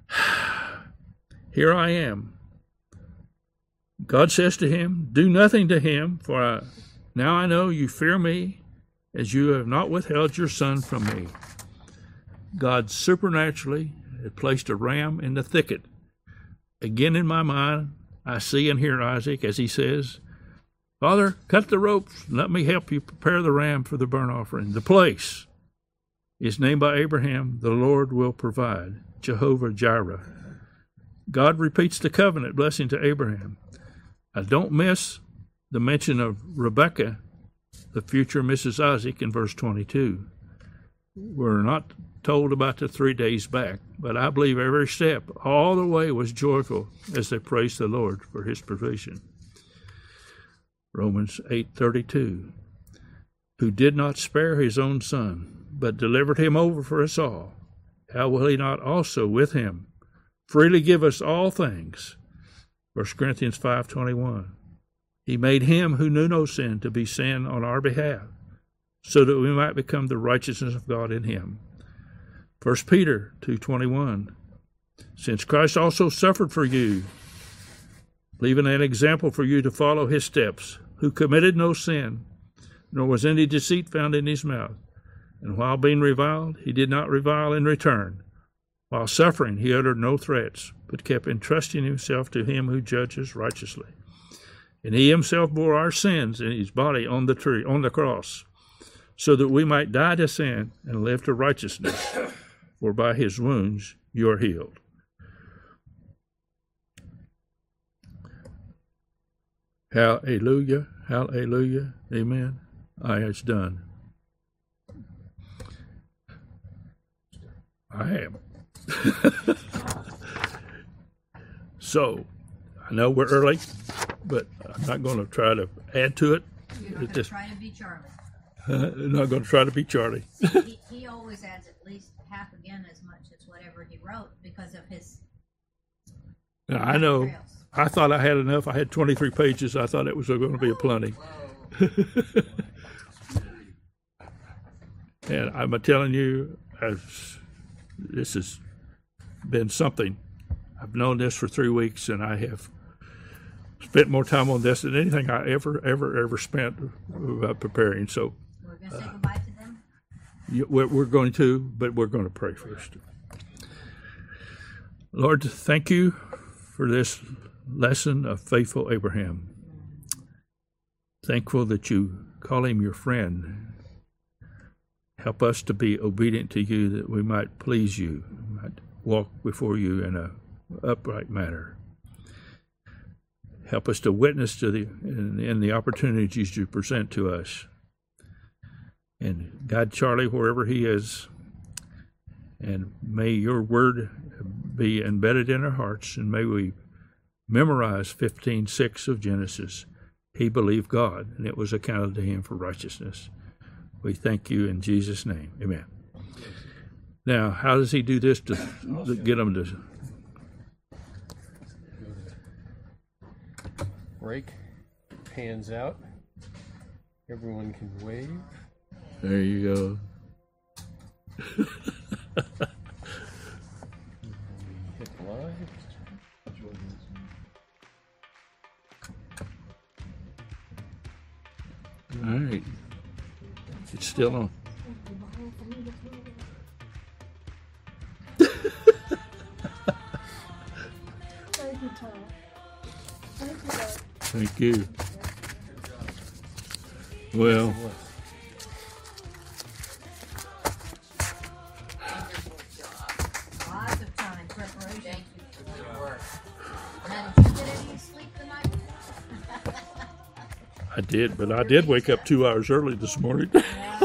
Here I am. God says to him, do nothing to him, for now I know you fear me, as you have not withheld your son from me. God supernaturally had placed a ram in the thicket. Again in my mind, I see and hear Isaac as he says, Father, cut the ropes, and let me help you prepare the ram for the burnt offering. The place is named by Abraham, the Lord will provide, Jehovah Jireh. God repeats the covenant blessing to Abraham. I don't miss the mention of Rebekah, the future Mrs. Isaac, in verse 22. We're not told about the 3 days back, but I believe every step, all the way, was joyful as they praised the Lord for his provision. Romans 8:32, who did not spare his own son, but delivered him over for us all, how will he not also with him freely give us all things? 1 Corinthians 5:21, he made him who knew no sin to be sin on our behalf, so that we might become the righteousness of God in him. 1 Peter 2:21, since Christ also suffered for you, leaving an example for you to follow his steps, who committed no sin, nor was any deceit found in his mouth. And while being reviled, he did not revile in return. While suffering, he uttered no threats, but kept entrusting himself to him who judges righteously. And he himself bore our sins in his body on the cross, so that we might die to sin and live to righteousness. For by his wounds you are healed. Hallelujah, hallelujah, amen. It's done. I am. So, I know we're early, but I'm not going to try to add to it. You're not going to try to be Charlie. I'm not going to try to be Charlie. He always adds at least half again as much as whatever he wrote because of his. Now, I know. Trails. I thought I had enough. I had 23 pages. I thought it was going to be a plenty. And I'm telling you, this has been something. I've known this for 3 weeks, and I have spent more time on this than anything I ever spent preparing. So We're going to say goodbye to them. we're going to, but we're going to pray first. Lord, thank you for this lesson of faithful Abraham. Thankful that you call him your friend. Help us to be obedient to you, that we might please you, might walk before you in an upright manner. Help us to witness to in the opportunities you present to us. And guide Charlie wherever he is. And may your word be embedded in our hearts, and may we memorize 15:6 of Genesis. He believed God, and it was accounted to him for righteousness. We thank you in Jesus' name. Amen. Now, how does he do this to get them to... Break, pans out. Everyone can wave. There you go. Hit live. All right. It's still on. Thank you, Tom. Thank you, Dad. Thank you. Well, Lots of time preparation. Thank you for your work. Now, did you get any sleep tonight? I did, but I did wake up 2 hours early this morning. Yeah.